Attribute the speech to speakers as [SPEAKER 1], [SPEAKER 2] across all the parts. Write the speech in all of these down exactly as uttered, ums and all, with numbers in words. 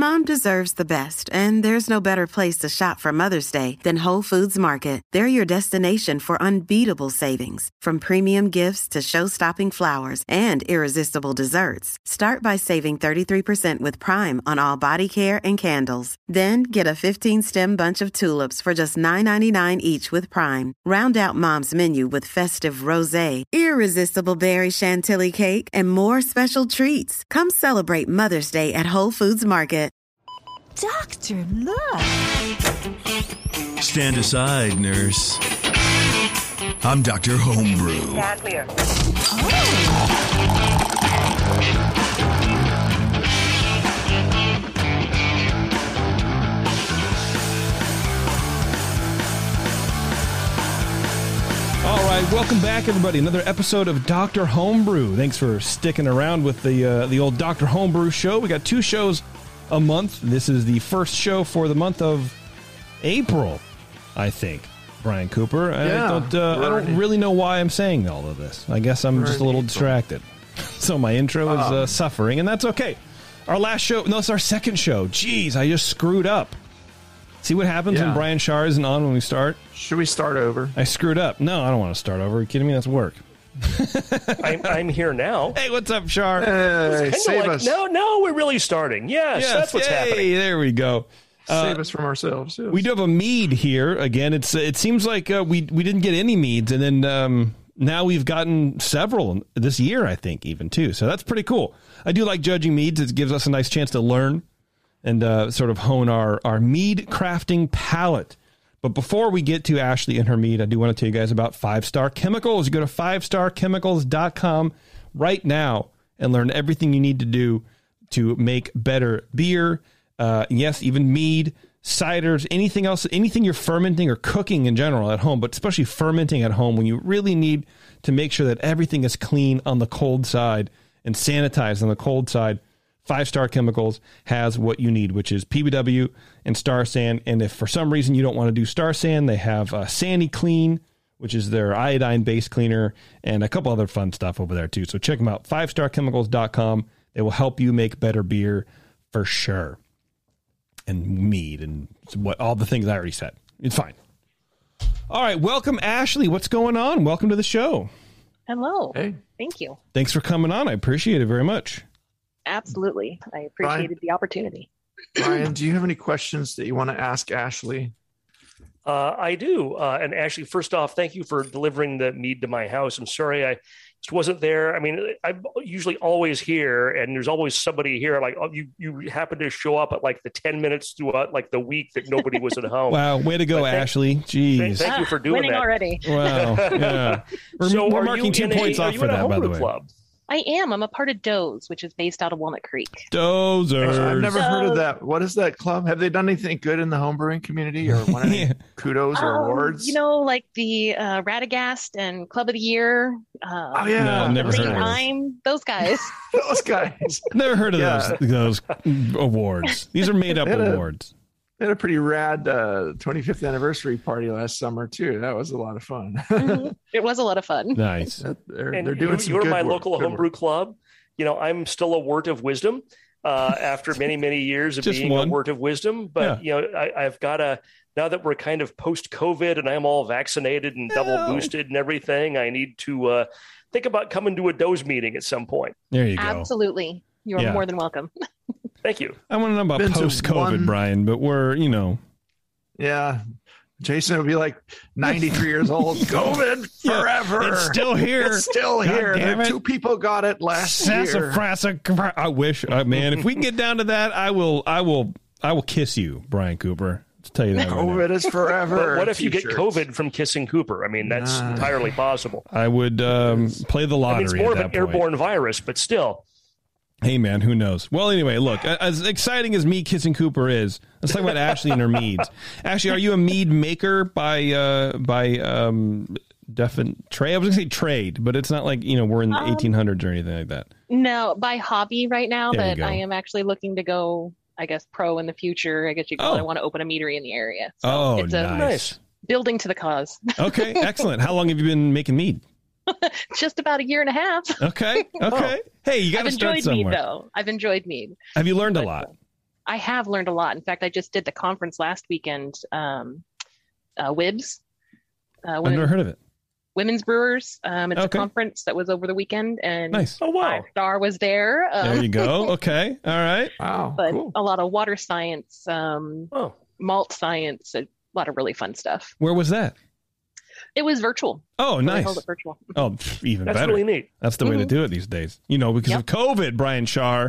[SPEAKER 1] Mom deserves the best, and there's no better place to shop for Mother's Day than Whole Foods Market. They're your destination for unbeatable savings, from premium gifts to show-stopping flowers and irresistible desserts. Start by saving thirty-three percent with Prime on all body care and candles. Then get a fifteen-stem bunch of tulips for just nine ninety-nine each with Prime. Round out Mom's menu with festive rosé, irresistible berry chantilly cake, and more special treats. Come celebrate Mother's Day at Whole Foods Market.
[SPEAKER 2] Doctor, look.
[SPEAKER 3] Stand aside, nurse. I'm Doctor Homebrew.
[SPEAKER 4] Yeah, clear.
[SPEAKER 5] All right, welcome back, everybody. Another episode of Doctor Homebrew. Thanks for sticking around with the uh, the old Doctor Homebrew show. We got two shows a month. This is the first show for the month of April, I think. Brian Cooper. I
[SPEAKER 6] yeah,
[SPEAKER 5] don't. Uh, I don't really know why I'm saying all of this. I guess I'm just a little distracted. So my intro is uh, suffering, and that's okay. Our last show. No, it's our second show. Jeez, I just screwed up. See what happens
[SPEAKER 6] yeah.
[SPEAKER 5] when Brian Shar isn't on when we start?
[SPEAKER 6] Should we start over?
[SPEAKER 5] I screwed up. No, I don't want to start over. Are you kidding me? That's work.
[SPEAKER 7] I'm, I'm here now.
[SPEAKER 5] Hey, what's up, Shar?
[SPEAKER 6] Hey, save
[SPEAKER 7] like,
[SPEAKER 6] us.
[SPEAKER 7] No, no, we're really starting. Yes,
[SPEAKER 5] yes
[SPEAKER 7] that's what's
[SPEAKER 5] hey,
[SPEAKER 7] happening.
[SPEAKER 5] There we go.
[SPEAKER 6] Save
[SPEAKER 5] uh,
[SPEAKER 6] us from ourselves. Yes.
[SPEAKER 5] We do have a mead here. Again, it's it seems like uh, we we didn't get any meads, and then um, now we've gotten several this year, I think, even, too. So that's pretty cool. I do like judging meads. It gives us a nice chance to learn and uh, sort of hone our, our mead crafting palate. But before we get to Ashley and her mead, I do want to tell you guys about Five Star Chemicals. You go to five star chemicals dot com right now and learn everything you need to do to make better beer. Uh, yes, even mead, ciders, anything else, anything you're fermenting or cooking in general at home, but especially fermenting at home when you really need to make sure that everything is clean on the cold side and sanitized on the cold side. Five Star Chemicals has what you need, which is P B W and Star San. And if for some reason you don't want to do Star San, they have uh, Sandy Clean, which is their iodine-based cleaner, and a couple other fun stuff over there, too. So check them out, five star chemicals dot com. They will help you make better beer for sure. And mead and what all the things I already said. It's fine. All right, welcome, Ashley. What's going on? Welcome to the show.
[SPEAKER 4] Hello.
[SPEAKER 6] Hey.
[SPEAKER 4] Thank you.
[SPEAKER 5] Thanks for coming on. I appreciate it very much.
[SPEAKER 4] Absolutely. I appreciated
[SPEAKER 6] Brian,
[SPEAKER 4] the opportunity.
[SPEAKER 6] Brian, do you have any questions that you want to ask Ashley?
[SPEAKER 7] Uh, I do. Uh, and Ashley, first off, thank you for delivering the mead to my house. I'm sorry I just wasn't there. I mean, I'm usually always here, and there's always somebody here. Like, oh, you you happen to show up at like the ten minutes throughout like the week that nobody was at home.
[SPEAKER 5] Wow, way to go,
[SPEAKER 7] thank,
[SPEAKER 5] Ashley. Jeez.
[SPEAKER 7] Thank, thank you for doing
[SPEAKER 4] Winning
[SPEAKER 7] that.
[SPEAKER 4] already.
[SPEAKER 5] Wow. Yeah. We're,
[SPEAKER 7] so
[SPEAKER 5] we're
[SPEAKER 7] are
[SPEAKER 5] marking
[SPEAKER 7] you
[SPEAKER 5] two
[SPEAKER 7] in
[SPEAKER 5] points
[SPEAKER 7] a,
[SPEAKER 5] off
[SPEAKER 7] are you
[SPEAKER 5] for
[SPEAKER 7] in a
[SPEAKER 5] that, by the
[SPEAKER 7] homebrew
[SPEAKER 5] way.
[SPEAKER 7] Club?
[SPEAKER 4] I am. I'm a part of Doze, which is based out of Walnut Creek.
[SPEAKER 5] Dozers.
[SPEAKER 6] I've never
[SPEAKER 4] So-
[SPEAKER 6] heard of that. What is that club? Have they done anything good in the homebrewing community or won any
[SPEAKER 5] Yeah.
[SPEAKER 6] kudos or
[SPEAKER 4] Um,
[SPEAKER 6] awards?
[SPEAKER 4] You know, like the uh, Radagast and Club of the Year. Uh,
[SPEAKER 6] oh, yeah.
[SPEAKER 5] No, never
[SPEAKER 4] Green
[SPEAKER 5] heard of those.
[SPEAKER 4] Time, those guys.
[SPEAKER 6] Those guys.
[SPEAKER 5] Never heard of
[SPEAKER 6] Yeah.
[SPEAKER 5] those those awards. These are made up
[SPEAKER 6] They had a-
[SPEAKER 5] awards.
[SPEAKER 6] They had a pretty rad uh, twenty-fifth anniversary party last summer, too. That was a lot of fun.
[SPEAKER 4] Mhm. It was a lot of fun.
[SPEAKER 5] Nice.
[SPEAKER 6] they're,
[SPEAKER 7] And
[SPEAKER 6] they're doing
[SPEAKER 7] you,
[SPEAKER 6] some
[SPEAKER 7] you're
[SPEAKER 6] good
[SPEAKER 7] my
[SPEAKER 6] work,
[SPEAKER 7] local
[SPEAKER 6] good
[SPEAKER 7] homebrew
[SPEAKER 6] work.
[SPEAKER 7] club. You know, I'm still a wort of wisdom uh, after many, many years of
[SPEAKER 5] Just
[SPEAKER 7] being
[SPEAKER 5] one.
[SPEAKER 7] a wort of wisdom. But, you know, I, I've got to, now that we're kind of post-COVID and I'm all vaccinated and double
[SPEAKER 5] No.
[SPEAKER 7] boosted and everything, I need to uh, think about coming to a Doze meeting at some point.
[SPEAKER 5] There you go.
[SPEAKER 4] Absolutely. You are
[SPEAKER 5] Yeah.
[SPEAKER 4] more than welcome.
[SPEAKER 7] Thank you.
[SPEAKER 5] I want to know about
[SPEAKER 6] Been to
[SPEAKER 5] post-COVID,
[SPEAKER 6] one-
[SPEAKER 5] Brian, but we're, you know.
[SPEAKER 6] Yeah. Jason will be like ninety-three years old. COVID
[SPEAKER 5] Yeah,
[SPEAKER 6] forever.
[SPEAKER 5] it's still here.
[SPEAKER 6] It's still
[SPEAKER 5] God
[SPEAKER 6] here.
[SPEAKER 5] damn it.
[SPEAKER 6] Two people got it last year.
[SPEAKER 5] Sassafras- I wish, uh, man, if we can get down to that, I will, I will, I will kiss you, Brian Cooper. Let's tell you that. right now.
[SPEAKER 6] COVID is forever.
[SPEAKER 7] But what if you get
[SPEAKER 6] T-shirts.
[SPEAKER 7] COVID from kissing Cooper? I mean, that's
[SPEAKER 6] Nah.
[SPEAKER 7] entirely possible.
[SPEAKER 5] I would um, play the
[SPEAKER 7] I
[SPEAKER 5] lottery.
[SPEAKER 7] mean, it's more
[SPEAKER 5] at
[SPEAKER 7] of an
[SPEAKER 5] that point.
[SPEAKER 7] airborne virus, but still.
[SPEAKER 5] Hey, man, who knows? Well, anyway, look, as exciting as me kissing Cooper is, let's talk about Ashley and her meads. Ashley, are you a mead maker by uh, by um, defin trade? I was going to say trade, but it's not like, you know, we're in the
[SPEAKER 4] Um,
[SPEAKER 5] eighteen hundreds or anything like that.
[SPEAKER 4] No, by hobby right now,
[SPEAKER 5] There you
[SPEAKER 4] but
[SPEAKER 5] go.
[SPEAKER 4] I am actually looking to go, I guess, pro in the future. I guess you call
[SPEAKER 5] Oh.
[SPEAKER 4] it. I want to open a meatery in the area. So
[SPEAKER 5] Oh,
[SPEAKER 4] it's a
[SPEAKER 5] nice.
[SPEAKER 7] Nice.
[SPEAKER 4] building to the cause.
[SPEAKER 5] Okay, excellent. How long have you been making mead?
[SPEAKER 4] Just about a year and a half.
[SPEAKER 5] Okay, okay. Hey, you got
[SPEAKER 4] I've
[SPEAKER 5] to start
[SPEAKER 4] enjoyed
[SPEAKER 5] somewhere.
[SPEAKER 4] mead, though. I've enjoyed mead.
[SPEAKER 5] Have you learned a
[SPEAKER 4] But,
[SPEAKER 5] lot?
[SPEAKER 4] I have learned a lot. In fact, I just did the conference last weekend, um, uh, W I B S. Uh,
[SPEAKER 5] I've never heard of it.
[SPEAKER 4] Women's Brewers. Um, it's
[SPEAKER 5] Okay.
[SPEAKER 4] a conference that was over the weekend, and
[SPEAKER 5] Nice.
[SPEAKER 7] Oh, wow.
[SPEAKER 4] Five Star was there. Um,
[SPEAKER 5] There you go. Okay. All right.
[SPEAKER 6] Wow,
[SPEAKER 4] but
[SPEAKER 6] cool.
[SPEAKER 4] a lot of water science, um,
[SPEAKER 7] Oh,
[SPEAKER 4] malt science, a lot of really fun stuff.
[SPEAKER 5] Where was that?
[SPEAKER 4] It was virtual.
[SPEAKER 5] Oh,
[SPEAKER 4] So they
[SPEAKER 5] nice.
[SPEAKER 4] held it virtual.
[SPEAKER 5] Oh, pff, even
[SPEAKER 7] that's
[SPEAKER 5] better.
[SPEAKER 7] really neat.
[SPEAKER 5] That's the way to
[SPEAKER 4] Mhm.
[SPEAKER 5] do it these days. You know, because
[SPEAKER 4] Yep.
[SPEAKER 5] of COVID, Brian Shar.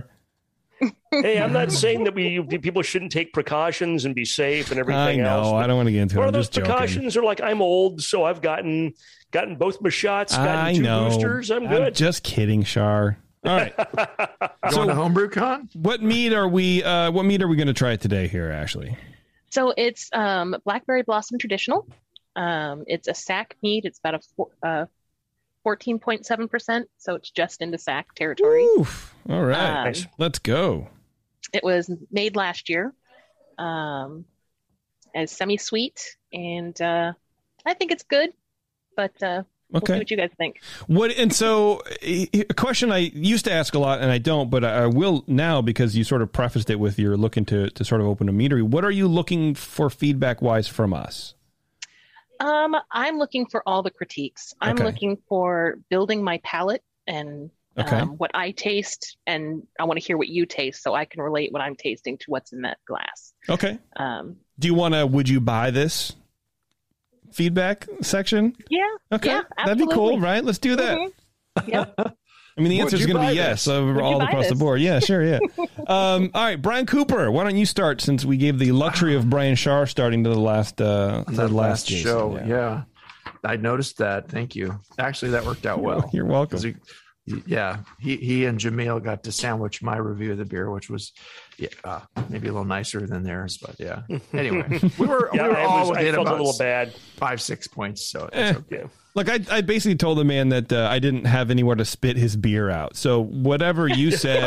[SPEAKER 7] Hey, I'm not saying that we people shouldn't take precautions and be safe and
[SPEAKER 5] I
[SPEAKER 7] everything
[SPEAKER 5] know.
[SPEAKER 7] else. but
[SPEAKER 5] I don't want to get into it.
[SPEAKER 7] One
[SPEAKER 5] I'm
[SPEAKER 7] of those
[SPEAKER 5] just joking.
[SPEAKER 7] precautions are like, I'm old, so I've gotten gotten both my shots, gotten
[SPEAKER 5] I
[SPEAKER 7] two
[SPEAKER 5] know.
[SPEAKER 7] boosters. I'm good.
[SPEAKER 5] just kidding, Shar. All right.
[SPEAKER 6] Going to Homebrew Con?
[SPEAKER 5] What mead are we? Uh, what mead are we going to try today here, Ashley?
[SPEAKER 4] So it's um, Blackberry Blossom Traditional. Um, it's a S A C mead. It's about a four, uh, fourteen point seven percent. So it's just into S A C territory.
[SPEAKER 5] Oof. All right.
[SPEAKER 4] Um,
[SPEAKER 7] Nice.
[SPEAKER 5] Let's go.
[SPEAKER 4] It was made last year um, as semi-sweet, and uh, I think it's good, but uh, we'll see
[SPEAKER 5] Okay.
[SPEAKER 4] what you guys think.
[SPEAKER 5] What and so a a question I used to ask a lot, and I don't, but I will now because you sort of prefaced it with you're looking to to sort of open a meadery. What are you looking for feedback wise from us?
[SPEAKER 4] Um, I'm looking for all the critiques. I'm
[SPEAKER 5] Okay.
[SPEAKER 4] looking for building my palate and
[SPEAKER 5] Okay.
[SPEAKER 4] um, what I taste, and I want to hear what you taste so I can relate what I'm tasting to what's in that glass.
[SPEAKER 5] Okay.
[SPEAKER 4] Um,
[SPEAKER 5] Do you want to? Would you buy this feedback section?
[SPEAKER 4] yeah.
[SPEAKER 5] Okay,
[SPEAKER 4] Yeah,
[SPEAKER 5] that'd be cool,
[SPEAKER 4] absolutely.
[SPEAKER 5] right? Let's do that.
[SPEAKER 4] Mhm. Yep.
[SPEAKER 5] I mean, the
[SPEAKER 6] Would
[SPEAKER 5] answer is
[SPEAKER 6] you
[SPEAKER 5] going to
[SPEAKER 6] buy
[SPEAKER 5] be yes
[SPEAKER 6] this?
[SPEAKER 5] over
[SPEAKER 4] Would you
[SPEAKER 5] all
[SPEAKER 4] buy
[SPEAKER 5] across the
[SPEAKER 4] this?
[SPEAKER 5] board. Yeah, sure, yeah. um, all right, Brian Cooper, why don't you start since we gave the luxury of Brian Shar starting to the last uh, to
[SPEAKER 6] On
[SPEAKER 5] the
[SPEAKER 6] that
[SPEAKER 5] last
[SPEAKER 6] last
[SPEAKER 5] Jason,
[SPEAKER 6] show. Yeah. I noticed that. Thank you. Actually, that worked out well.
[SPEAKER 5] You're welcome.
[SPEAKER 6] 'Cause he- he- yeah, he he and Jamil got to sandwich my review of the beer, which was yeah, uh, maybe a little nicer than theirs, but yeah. Anyway, we were
[SPEAKER 7] Yeah,
[SPEAKER 6] we were
[SPEAKER 7] I,
[SPEAKER 6] all
[SPEAKER 7] was, I
[SPEAKER 6] within
[SPEAKER 7] felt a
[SPEAKER 6] about
[SPEAKER 7] little bad.
[SPEAKER 6] five six points, so
[SPEAKER 5] Eh.
[SPEAKER 6] it's okay.
[SPEAKER 7] Yeah.
[SPEAKER 5] Look, I, I basically told the man that uh, I didn't have anywhere to spit his beer out. So whatever you said,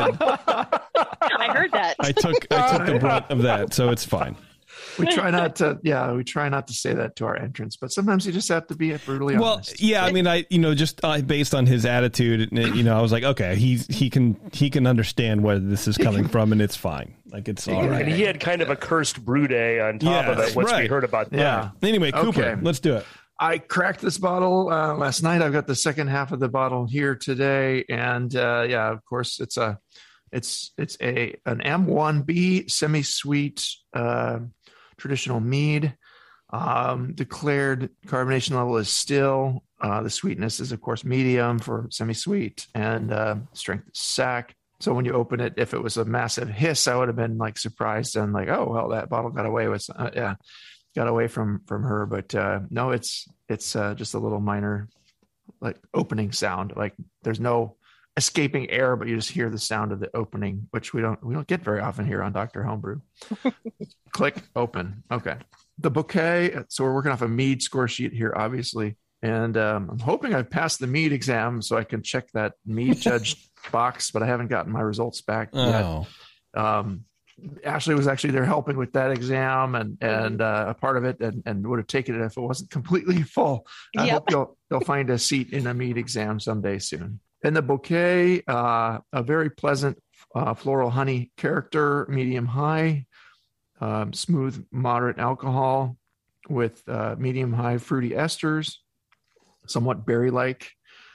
[SPEAKER 4] I heard that.
[SPEAKER 5] I took I took the brunt of that. So it's fine.
[SPEAKER 6] We try not to, yeah, we try not to say that to our entrants, but sometimes you just have to be brutally
[SPEAKER 5] Well,
[SPEAKER 6] honest.
[SPEAKER 5] yeah, I mean, I you know just uh, based on his attitude, you know, I was like, okay, he's he can he can understand where this is coming from, and it's fine. Like it's all
[SPEAKER 6] can-
[SPEAKER 5] right.
[SPEAKER 7] And he had kind of a cursed brew day on top of
[SPEAKER 5] Yes,
[SPEAKER 7] it once we
[SPEAKER 5] right.
[SPEAKER 7] heard about that.
[SPEAKER 6] Yeah.
[SPEAKER 5] Anyway, Cooper,
[SPEAKER 6] Okay.
[SPEAKER 5] let's do it.
[SPEAKER 6] I cracked this bottle uh, last night. I've got the second half of the bottle here today, and uh, yeah, of course, it's a it's it's a an M one B semi-sweet uh, traditional mead. Um, declared carbonation level is still. Uh, the sweetness is, of course, medium for semi-sweet, and uh, strength is S A C. So when you open it, if it was a massive hiss, I would have been like surprised and like, oh well, that bottle got away with uh, yeah. got away from from her, but uh no, it's it's uh just a little minor like opening sound. Like there's no escaping air, but you just hear the sound of the opening, which we don't we don't get very often here on Doctor Homebrew. Click open. Okay, the bouquet. So we're working off a mead score sheet here, obviously, and um I'm hoping I've passed the mead exam so I can check that mead judge box, but I haven't gotten my results back yet.
[SPEAKER 5] Oh,
[SPEAKER 6] um Ashley was actually there helping with that exam and and uh, a part of it, and, and would have taken it if it wasn't completely full. I
[SPEAKER 4] Yep.
[SPEAKER 6] hope you'll you'll find a seat in a mead exam someday soon. In the bouquet, uh, a very pleasant uh, floral honey character, medium high, um, smooth moderate alcohol with uh, medium high fruity esters, somewhat berry like,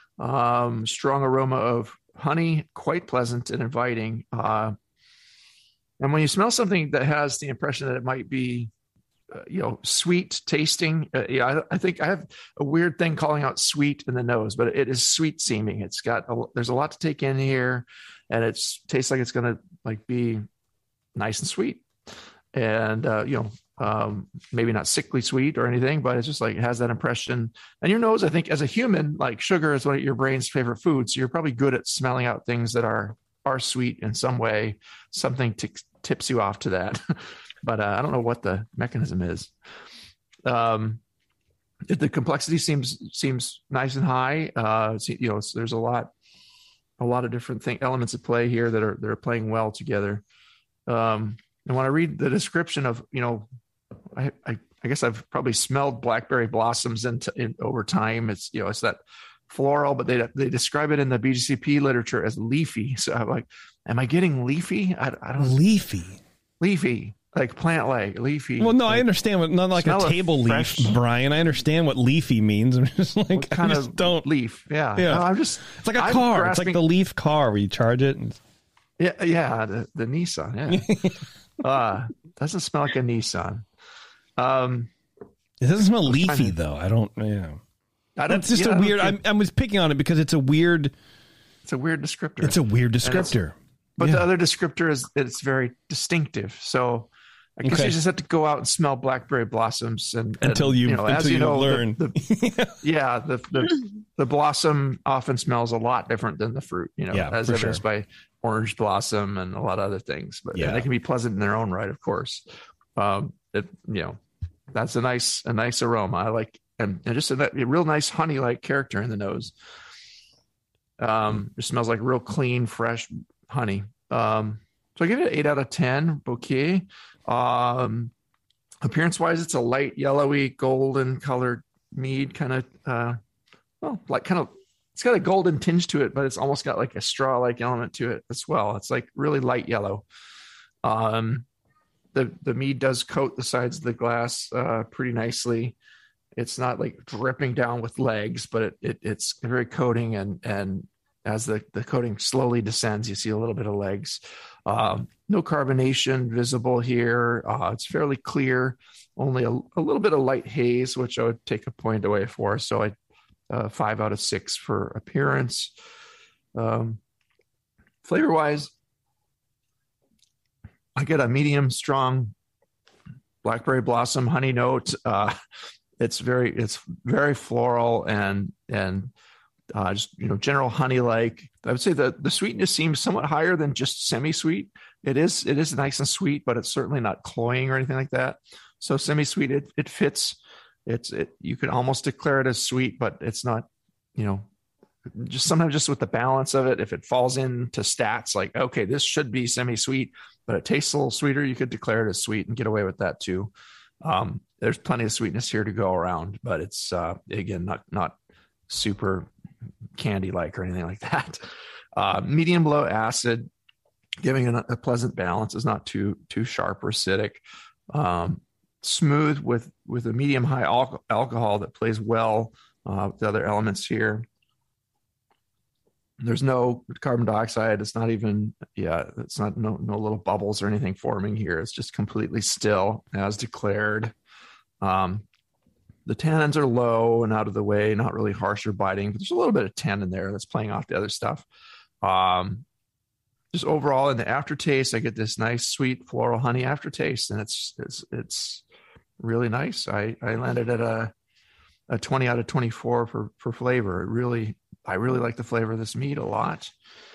[SPEAKER 6] um, strong aroma of honey, quite pleasant and inviting. Uh, And when you smell something that has the impression that it might be, uh, you know, sweet tasting, uh, yeah, I, I think I have a weird thing calling out sweet in the nose, but it is sweet seeming. It's got, a, there's a lot to take in here, and it's tastes like it's going to like be nice and sweet. And, uh, you know, um, maybe not sickly sweet or anything, but it's just like, it has that impression. And your nose, I think as a human, like sugar is one of your brain's favorite foods. So you're probably good at smelling out things that are are sweet in some way. Something t- tips you off to that, but uh, I don't know what the mechanism is. Um, it, the complexity seems seems nice and high. Uh, so, you know, so there's a lot, a lot of different thing elements at play here that are that are playing well together. Um, and when I read the description of, you know, I I, I guess I've probably smelled blackberry blossoms in, in over time. It's you know it's that floral, but they they describe it in the B G C P literature as leafy. So I'm like, am I getting leafy? I, I don't.
[SPEAKER 5] leafy.
[SPEAKER 6] leafy, like plant like leafy.
[SPEAKER 5] Well, no,
[SPEAKER 6] like,
[SPEAKER 5] I understand what not like a table leaf, fresh, Brian. I understand what leafy means. I'm just like
[SPEAKER 6] what kind
[SPEAKER 5] I just
[SPEAKER 6] of
[SPEAKER 5] don't
[SPEAKER 6] leaf. Yeah,
[SPEAKER 5] yeah.
[SPEAKER 6] No, I'm just
[SPEAKER 5] it's like a
[SPEAKER 6] I'm
[SPEAKER 5] car.
[SPEAKER 6] grasping,
[SPEAKER 5] it's like the Leaf car where you charge it. And...
[SPEAKER 6] Yeah, yeah, the, the Nissan. Yeah, uh, doesn't smell like a Nissan. Um,
[SPEAKER 5] it doesn't smell leafy to, though. I don't. Yeah, I don't, That's just yeah, a weird. I, I was picking on it because it's a weird.
[SPEAKER 6] It's a weird descriptor.
[SPEAKER 5] It's a weird descriptor.
[SPEAKER 6] But
[SPEAKER 5] yeah.
[SPEAKER 6] the other descriptor is it's very distinctive. So I guess okay. you just have to go out and smell blackberry blossoms and, and
[SPEAKER 5] until you,
[SPEAKER 6] you know,
[SPEAKER 5] until
[SPEAKER 6] as you,
[SPEAKER 5] you
[SPEAKER 6] know,
[SPEAKER 5] learn.
[SPEAKER 6] The, the, yeah, the, the the blossom often smells a lot different than the fruit. You know,
[SPEAKER 5] yeah,
[SPEAKER 6] as evidenced
[SPEAKER 5] sure.
[SPEAKER 6] by orange blossom and a lot of other things. But
[SPEAKER 5] yeah.
[SPEAKER 6] they can be pleasant in their own right, of course. Um, it, you know, that's a nice a nice aroma. I like and, and just a, a real nice honey like character in the nose. Um, it smells like real clean, fresh honey. Um, so I give it an eight out of ten bouquet. Um, appearance wise, it's a light yellowy, golden colored mead, kind of, uh, well, like kind of, it's got a golden tinge to it, but it's almost got like a straw like element to it as well. It's like really light yellow. Um, the, the mead does coat the sides of the glass, uh, pretty nicely. It's not like dripping down with legs, but it, it it's very coating and, and as the, the coating slowly descends, you see a little bit of legs. Um, no carbonation visible here. Uh, it's fairly clear, only a, a little bit of light haze, which I would take a point away for. So I, uh, five out of six for appearance. Um, flavor wise, I get a medium strong blackberry blossom honey note. Uh, it's very, it's very floral and, and, Uh, just, you know, general honey like. I would say that the sweetness seems somewhat higher than just semi-sweet. It is it is nice and sweet, but it's certainly not cloying or anything like that. So semi-sweet, it it fits. It's it you could almost declare it as sweet, but it's not, you know, just sometimes just with the balance of it, if it falls into stats like, okay, this should be semi-sweet, but it tastes a little sweeter, you could declare it as sweet and get away with that too. Um, there's plenty of sweetness here to go around, but it's uh, again not not super candy like or anything like that. Uh, medium low acid, giving a, a pleasant balance. Is not too too sharp or acidic. Um, smooth with with a medium high al- alcohol that plays well uh, with the other elements here. There's no carbon dioxide. It's not even yeah. It's not no no little bubbles or anything forming here. It's just completely still as declared. Um, The tannins are low and out of the way, not really harsh or biting, but there's a little bit of tannin there that's playing off the other stuff. Um, just overall in the aftertaste, I get this nice sweet floral honey aftertaste, and it's it's it's really nice. I, I landed at a a twenty out of twenty-four for for flavor. It really, I really like the flavor of this mead a lot.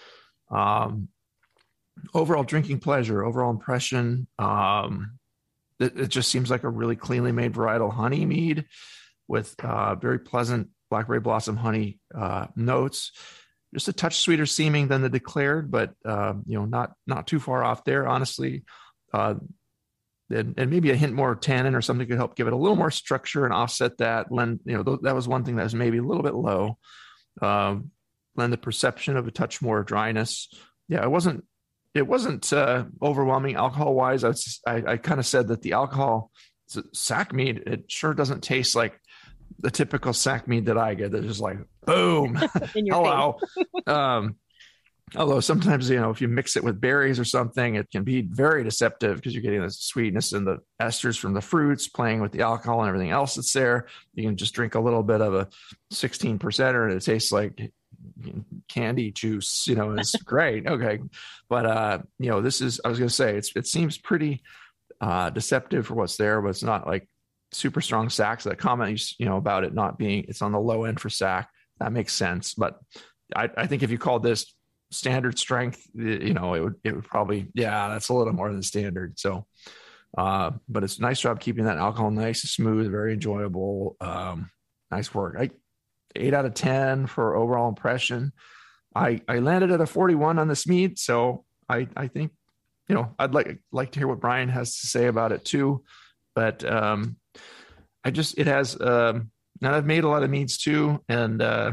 [SPEAKER 6] Um, overall drinking pleasure, overall impression. Um, It, it just seems like a really cleanly made varietal honey mead with uh, very pleasant blackberry blossom honey uh, notes. Just a touch sweeter seeming than the declared, but uh, you know, not not too far off there, honestly. Uh, and, and maybe a hint more tannin or something could help give it a little more structure and offset that. Lend, you know, th- that was one thing that was maybe a little bit low. Um, lend the perception of a touch more dryness. Yeah, it wasn't. It wasn't uh, overwhelming alcohol wise. I, was, I, I kind of said that the alcohol sack mead, it sure doesn't taste like the typical sack mead that I get. That's just like, boom, hello. um, although sometimes, you know, if you mix it with berries or something, it can be very deceptive because you're getting the sweetness and the esters from the fruits playing with the alcohol and everything else that's there. You can just drink a little bit of a sixteen percenter and it tastes like candy juice, you know. It's great. Okay. But, uh, you know, this is, I was going to say, it's, it seems pretty, uh, deceptive for what's there, but it's not like super strong sack. So that comment, you, you know, about it not being, it's on the low end for sack. That makes sense. But I, I think if you called this standard strength, you know, it would, it would probably, yeah, that's a little more than standard. So, uh, but it's a nice job keeping that alcohol nice and smooth, very enjoyable. Um, nice work. I, eight out of ten for overall impression. I, I landed at a forty-one on this mead. So I, I think, you know, I'd like, like to hear what Brian has to say about it too. But um, I just, it has, um, and I've made a lot of meads too. And uh,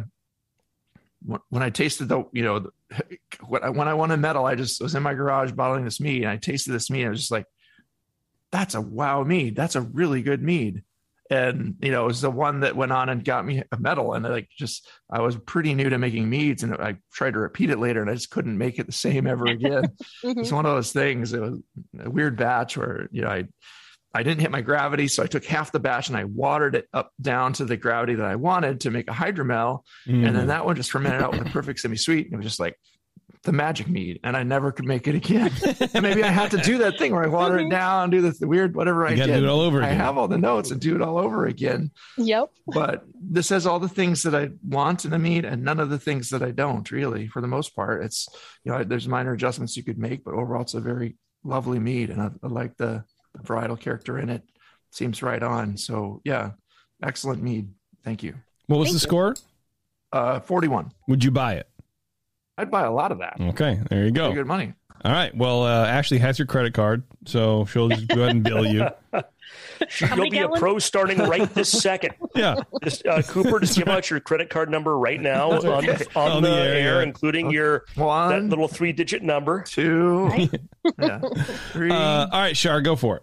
[SPEAKER 6] when I tasted the, you know, when I, when I won a medal, I just was in my garage bottling this mead and I tasted this mead. I was just like, that's a wow mead. That's a really good mead. And, you know, it was the one that went on and got me a medal. And like, just, I was pretty new to making meads, and I tried to repeat it later and I just couldn't make it the same ever again.
[SPEAKER 4] Mhm.
[SPEAKER 6] It's one of those things. It was a weird batch where, you know, I, I didn't hit my gravity. So I took half the batch and I watered it up down to the gravity that I wanted to make a hydromel.
[SPEAKER 5] Mm.
[SPEAKER 6] And then that one just fermented out with a perfect semi-sweet. And it was just like the magic mead, and I never could make it again. And maybe I had to do that thing where I water it down, do the, the weird, whatever I
[SPEAKER 5] You gotta
[SPEAKER 6] did.
[SPEAKER 5] do it all over
[SPEAKER 6] I
[SPEAKER 5] again.
[SPEAKER 6] have all the notes and do it all over again.
[SPEAKER 4] Yep.
[SPEAKER 6] But this has all the things that I want in a mead and none of the things that I don't, really. For the most part, it's, you know, there's minor adjustments you could make, but overall it's a very lovely mead. And I, I like the varietal character in it. Seems right on. So yeah, excellent mead. Thank you.
[SPEAKER 5] What was
[SPEAKER 4] Thank
[SPEAKER 5] the
[SPEAKER 4] you.
[SPEAKER 5] score?
[SPEAKER 6] Uh, forty-one.
[SPEAKER 5] Would you buy it?
[SPEAKER 6] I'd buy a lot of that.
[SPEAKER 5] Okay, there you go.
[SPEAKER 6] Pretty good money.
[SPEAKER 5] All right. Well, uh, Ashley has your credit card, so she'll just go ahead and bill you.
[SPEAKER 4] How
[SPEAKER 7] You'll
[SPEAKER 4] many
[SPEAKER 7] be a
[SPEAKER 4] gallons?
[SPEAKER 7] pro starting right this second.
[SPEAKER 5] Yeah.
[SPEAKER 7] Just, uh, Cooper, just give out your credit card number right now on, the, on,
[SPEAKER 5] On
[SPEAKER 7] the,
[SPEAKER 5] the air,
[SPEAKER 7] air,
[SPEAKER 5] yeah.
[SPEAKER 7] including your that
[SPEAKER 6] One,
[SPEAKER 7] little three-digit number.
[SPEAKER 6] two, yeah, three.
[SPEAKER 5] Uh, all right, Shar, go for it.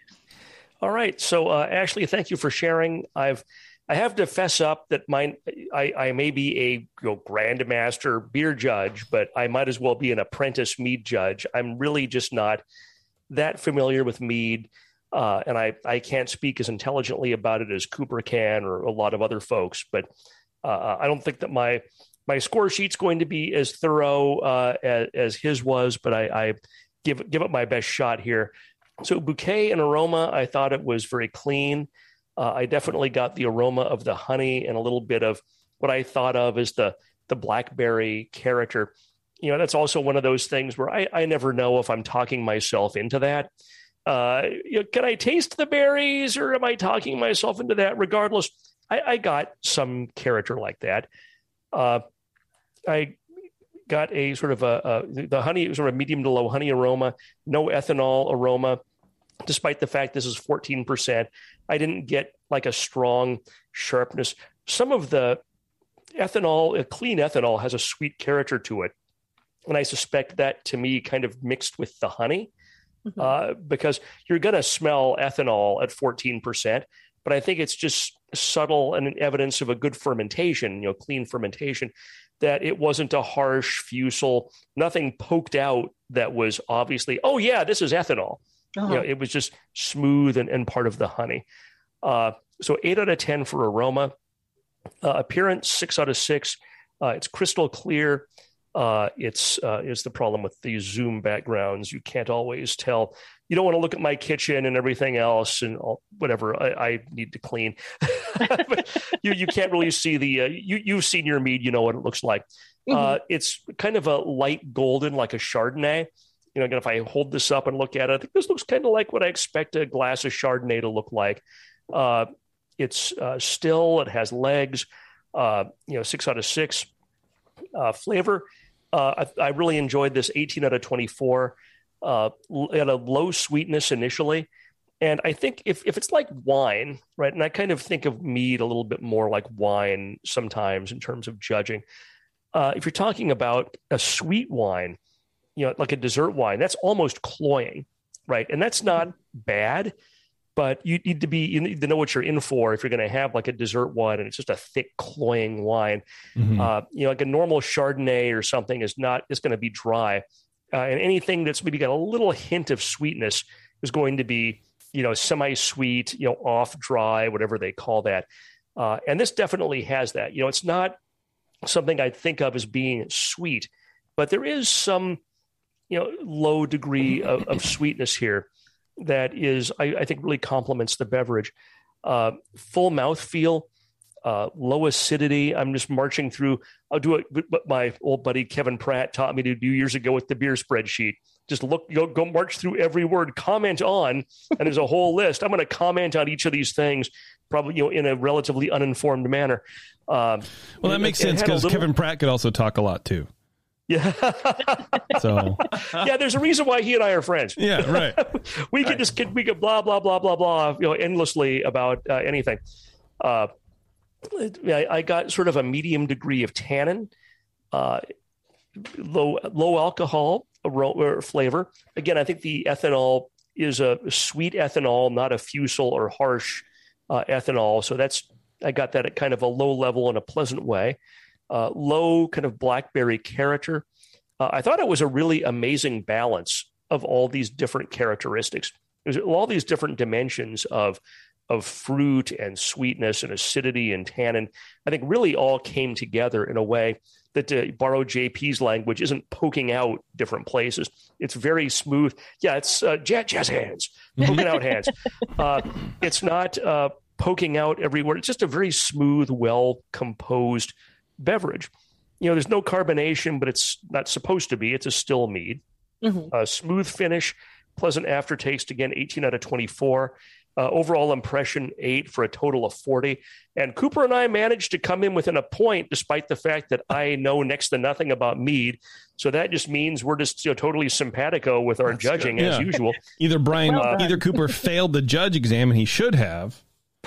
[SPEAKER 7] All right. So, uh, Ashley, thank you for sharing. I've I have to fess up that mine. I, I may be a you know, grandmaster beer judge, but I might as well be an apprentice mead judge. I'm really just not that familiar with mead, uh, and I, I can't speak as intelligently about it as Cooper can or a lot of other folks. But uh, I don't think that my my score sheet's going to be as thorough uh, as, as his was. But I, I give give it my best shot here. So bouquet and aroma, I thought it was very clean. Uh, I definitely got the aroma of the honey and a little bit of what I thought of as the the blackberry character. You know, that's also one of those things where I, I never know if I'm talking myself into that. Uh, you know, can I taste the berries, or am I talking myself into that? Regardless, I, I got some character like that. Uh, I got a sort of a, a the honey sort of medium to low honey aroma, no ethanol aroma. Despite the fact this is fourteen percent, I didn't get like a strong sharpness. Some of the ethanol, clean ethanol, has a sweet character to it. And I suspect that, to me, kind of mixed with the honey, mm-hmm. uh, because you're going to smell ethanol at fourteen percent. But I think it's just subtle and an evidence of a good fermentation, you know, clean fermentation, that it wasn't a harsh fusel, nothing poked out that was obviously, oh, yeah, this is ethanol.
[SPEAKER 4] Uh-huh.
[SPEAKER 7] You know, it was just smooth and, and part of the honey. Uh, so eight out of ten for aroma. Uh, appearance, six out of six. Uh, it's crystal clear. Uh, it's uh, is the problem with these Zoom backgrounds. You can't always tell. You don't want to look at my kitchen and everything else and all, whatever I, I need to clean. But you you can't really see the. Uh, you you've seen your mead. You know what it looks like. Mm-hmm. Uh, it's kind of a light golden, like a Chardonnay. You know, again, if I hold this up and look at it, I think this looks kind of like what I expect a glass of Chardonnay to look like. Uh, it's uh, still, it has legs, uh, you know, six out of six. Uh, flavor, uh, I, I really enjoyed this, eighteen out of twenty-four. Uh, at a low sweetness initially. And I think if, if it's like wine, right, and I kind of think of mead a little bit more like wine sometimes in terms of judging. Uh, if you're talking about a sweet wine, you know, like a dessert wine, that's almost cloying, right? And that's not bad, but you need to be, you need to know what you're in for if you're going to have like a dessert wine and it's just a thick, cloying wine. Mm-hmm. Uh, you know, like a normal Chardonnay or something is not, it's going to be dry. Uh, and anything that's maybe got a little hint of sweetness is going to be, you know, semi-sweet, you know, off dry, whatever they call that. Uh, and this definitely has that. You know, it's not something I think of as being sweet, but there is some, you know, low degree of, of sweetness here that is, I, I think, really complements the beverage. Uh, full mouthfeel, uh, low acidity. I'm just marching through. I'll do it. What my old buddy Kevin Pratt taught me to do years ago with the beer spreadsheet. Just look, go, go march through every word, comment on, and there's a whole list. I'm going to comment on each of these things, probably, you know, in a relatively uninformed manner. Um,
[SPEAKER 5] well, that makes it, sense because little... Kevin Pratt could also talk a lot too.
[SPEAKER 7] Yeah.
[SPEAKER 5] So
[SPEAKER 7] yeah, there's a reason why he and I are friends.
[SPEAKER 5] Yeah, right.
[SPEAKER 7] we could just we could blah blah blah blah blah, you know, endlessly about uh, anything. Uh, I, I got sort of a medium degree of tannin, uh, low low alcohol aroma, flavor. Again, I think the ethanol is a sweet ethanol, not a fusel or harsh uh, ethanol. So that's, I got that at kind of a low level in a pleasant way. Uh, low kind of blackberry character. Uh, I thought it was a really amazing balance of all these different characteristics. There's all these different dimensions of of fruit and sweetness and acidity and tannin. I think really all came together in a way that, to borrow J P's language, isn't poking out different places. It's very smooth. Yeah, it's uh, jazz, jazz hands, poking out hands. Uh, it's not uh, poking out everywhere. It's just a very smooth, well-composed beverage. You know, there's no carbonation, but it's not supposed to be. It's a still mead. Mm-hmm. Uh, smooth finish, pleasant aftertaste. Again, eighteen out of twenty-four. Uh, overall impression, eight for a total of forty. And Cooper and I managed to come in within a point, despite the fact that I know next to nothing about mead. So that just means we're just, you know, totally simpatico with our That's judging as yeah. usual.
[SPEAKER 5] Either Brian, uh, either Cooper failed the judge exam, and he should have,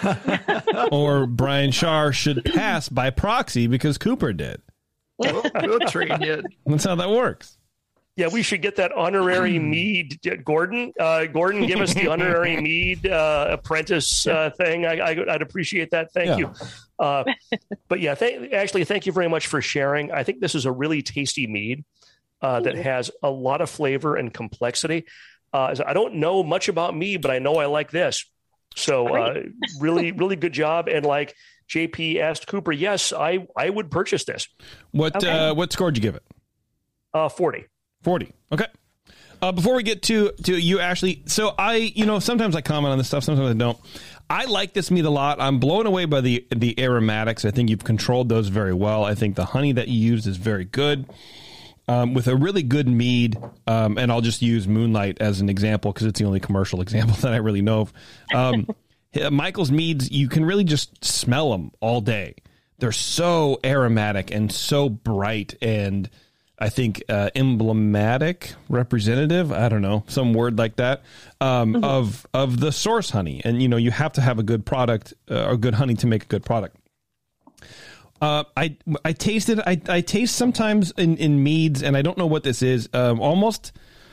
[SPEAKER 5] or Brian Shaw should pass by proxy because Cooper did.
[SPEAKER 6] We'll, we'll train you.
[SPEAKER 5] That's how that works.
[SPEAKER 7] Yeah, we should get that honorary mead. Gordon, uh, Gordon, give us the honorary mead uh, apprentice uh, thing. I, I, I'd appreciate that. Thank yeah. you. Uh, but yeah, th- actually, thank you very much for sharing. I think this is a really tasty mead uh, that has a lot of flavor and complexity. Uh, I don't know much about mead, but I know I like this. So uh, really, really good job. And like J P asked Cooper, yes, I, I would purchase this.
[SPEAKER 5] What okay. uh, what score did you give it?
[SPEAKER 7] Uh, forty.
[SPEAKER 5] forty. Okay. Uh, before we get to, to you, Ashley, so I, you know, sometimes I comment on this stuff, sometimes I don't. I like this mead a lot. I'm blown away by the the aromatics. I think you've controlled those very well. I think the honey that you used is very good. Um, with a really good mead, um, and I'll just use Moonlight as an example because it's the only commercial example that I really know of. Um, Michael's meads, you can really just smell them all day. They're so aromatic and so bright and I think uh, emblematic, representative, I don't know, some word like that, um, mm-hmm. of of the source honey. And, you know, you have to have a good product uh, or good honey to make a good product. Uh, I I tasted, I, I taste sometimes in, in meads, and I don't know what this is, um, almost,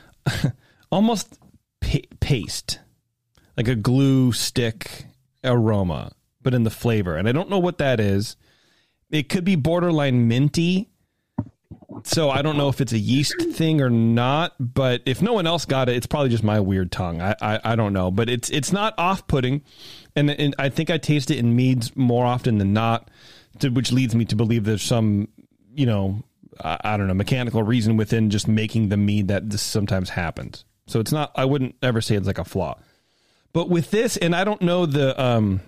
[SPEAKER 5] almost pa- paste, like a glue stick aroma, but in the flavor. And I don't know what that is. It could be borderline minty. So I don't know if it's a yeast thing or not, but if no one else got it, it's probably just my weird tongue. I I, I don't know, but it's it's not off-putting, and, and I think I taste it in meads more often than not, to, which leads me to believe there's some, you know, I, I don't know, mechanical reason within just making the mead that this sometimes happens. So it's not, I wouldn't ever say it's like a flaw. But with this, and I don't know the um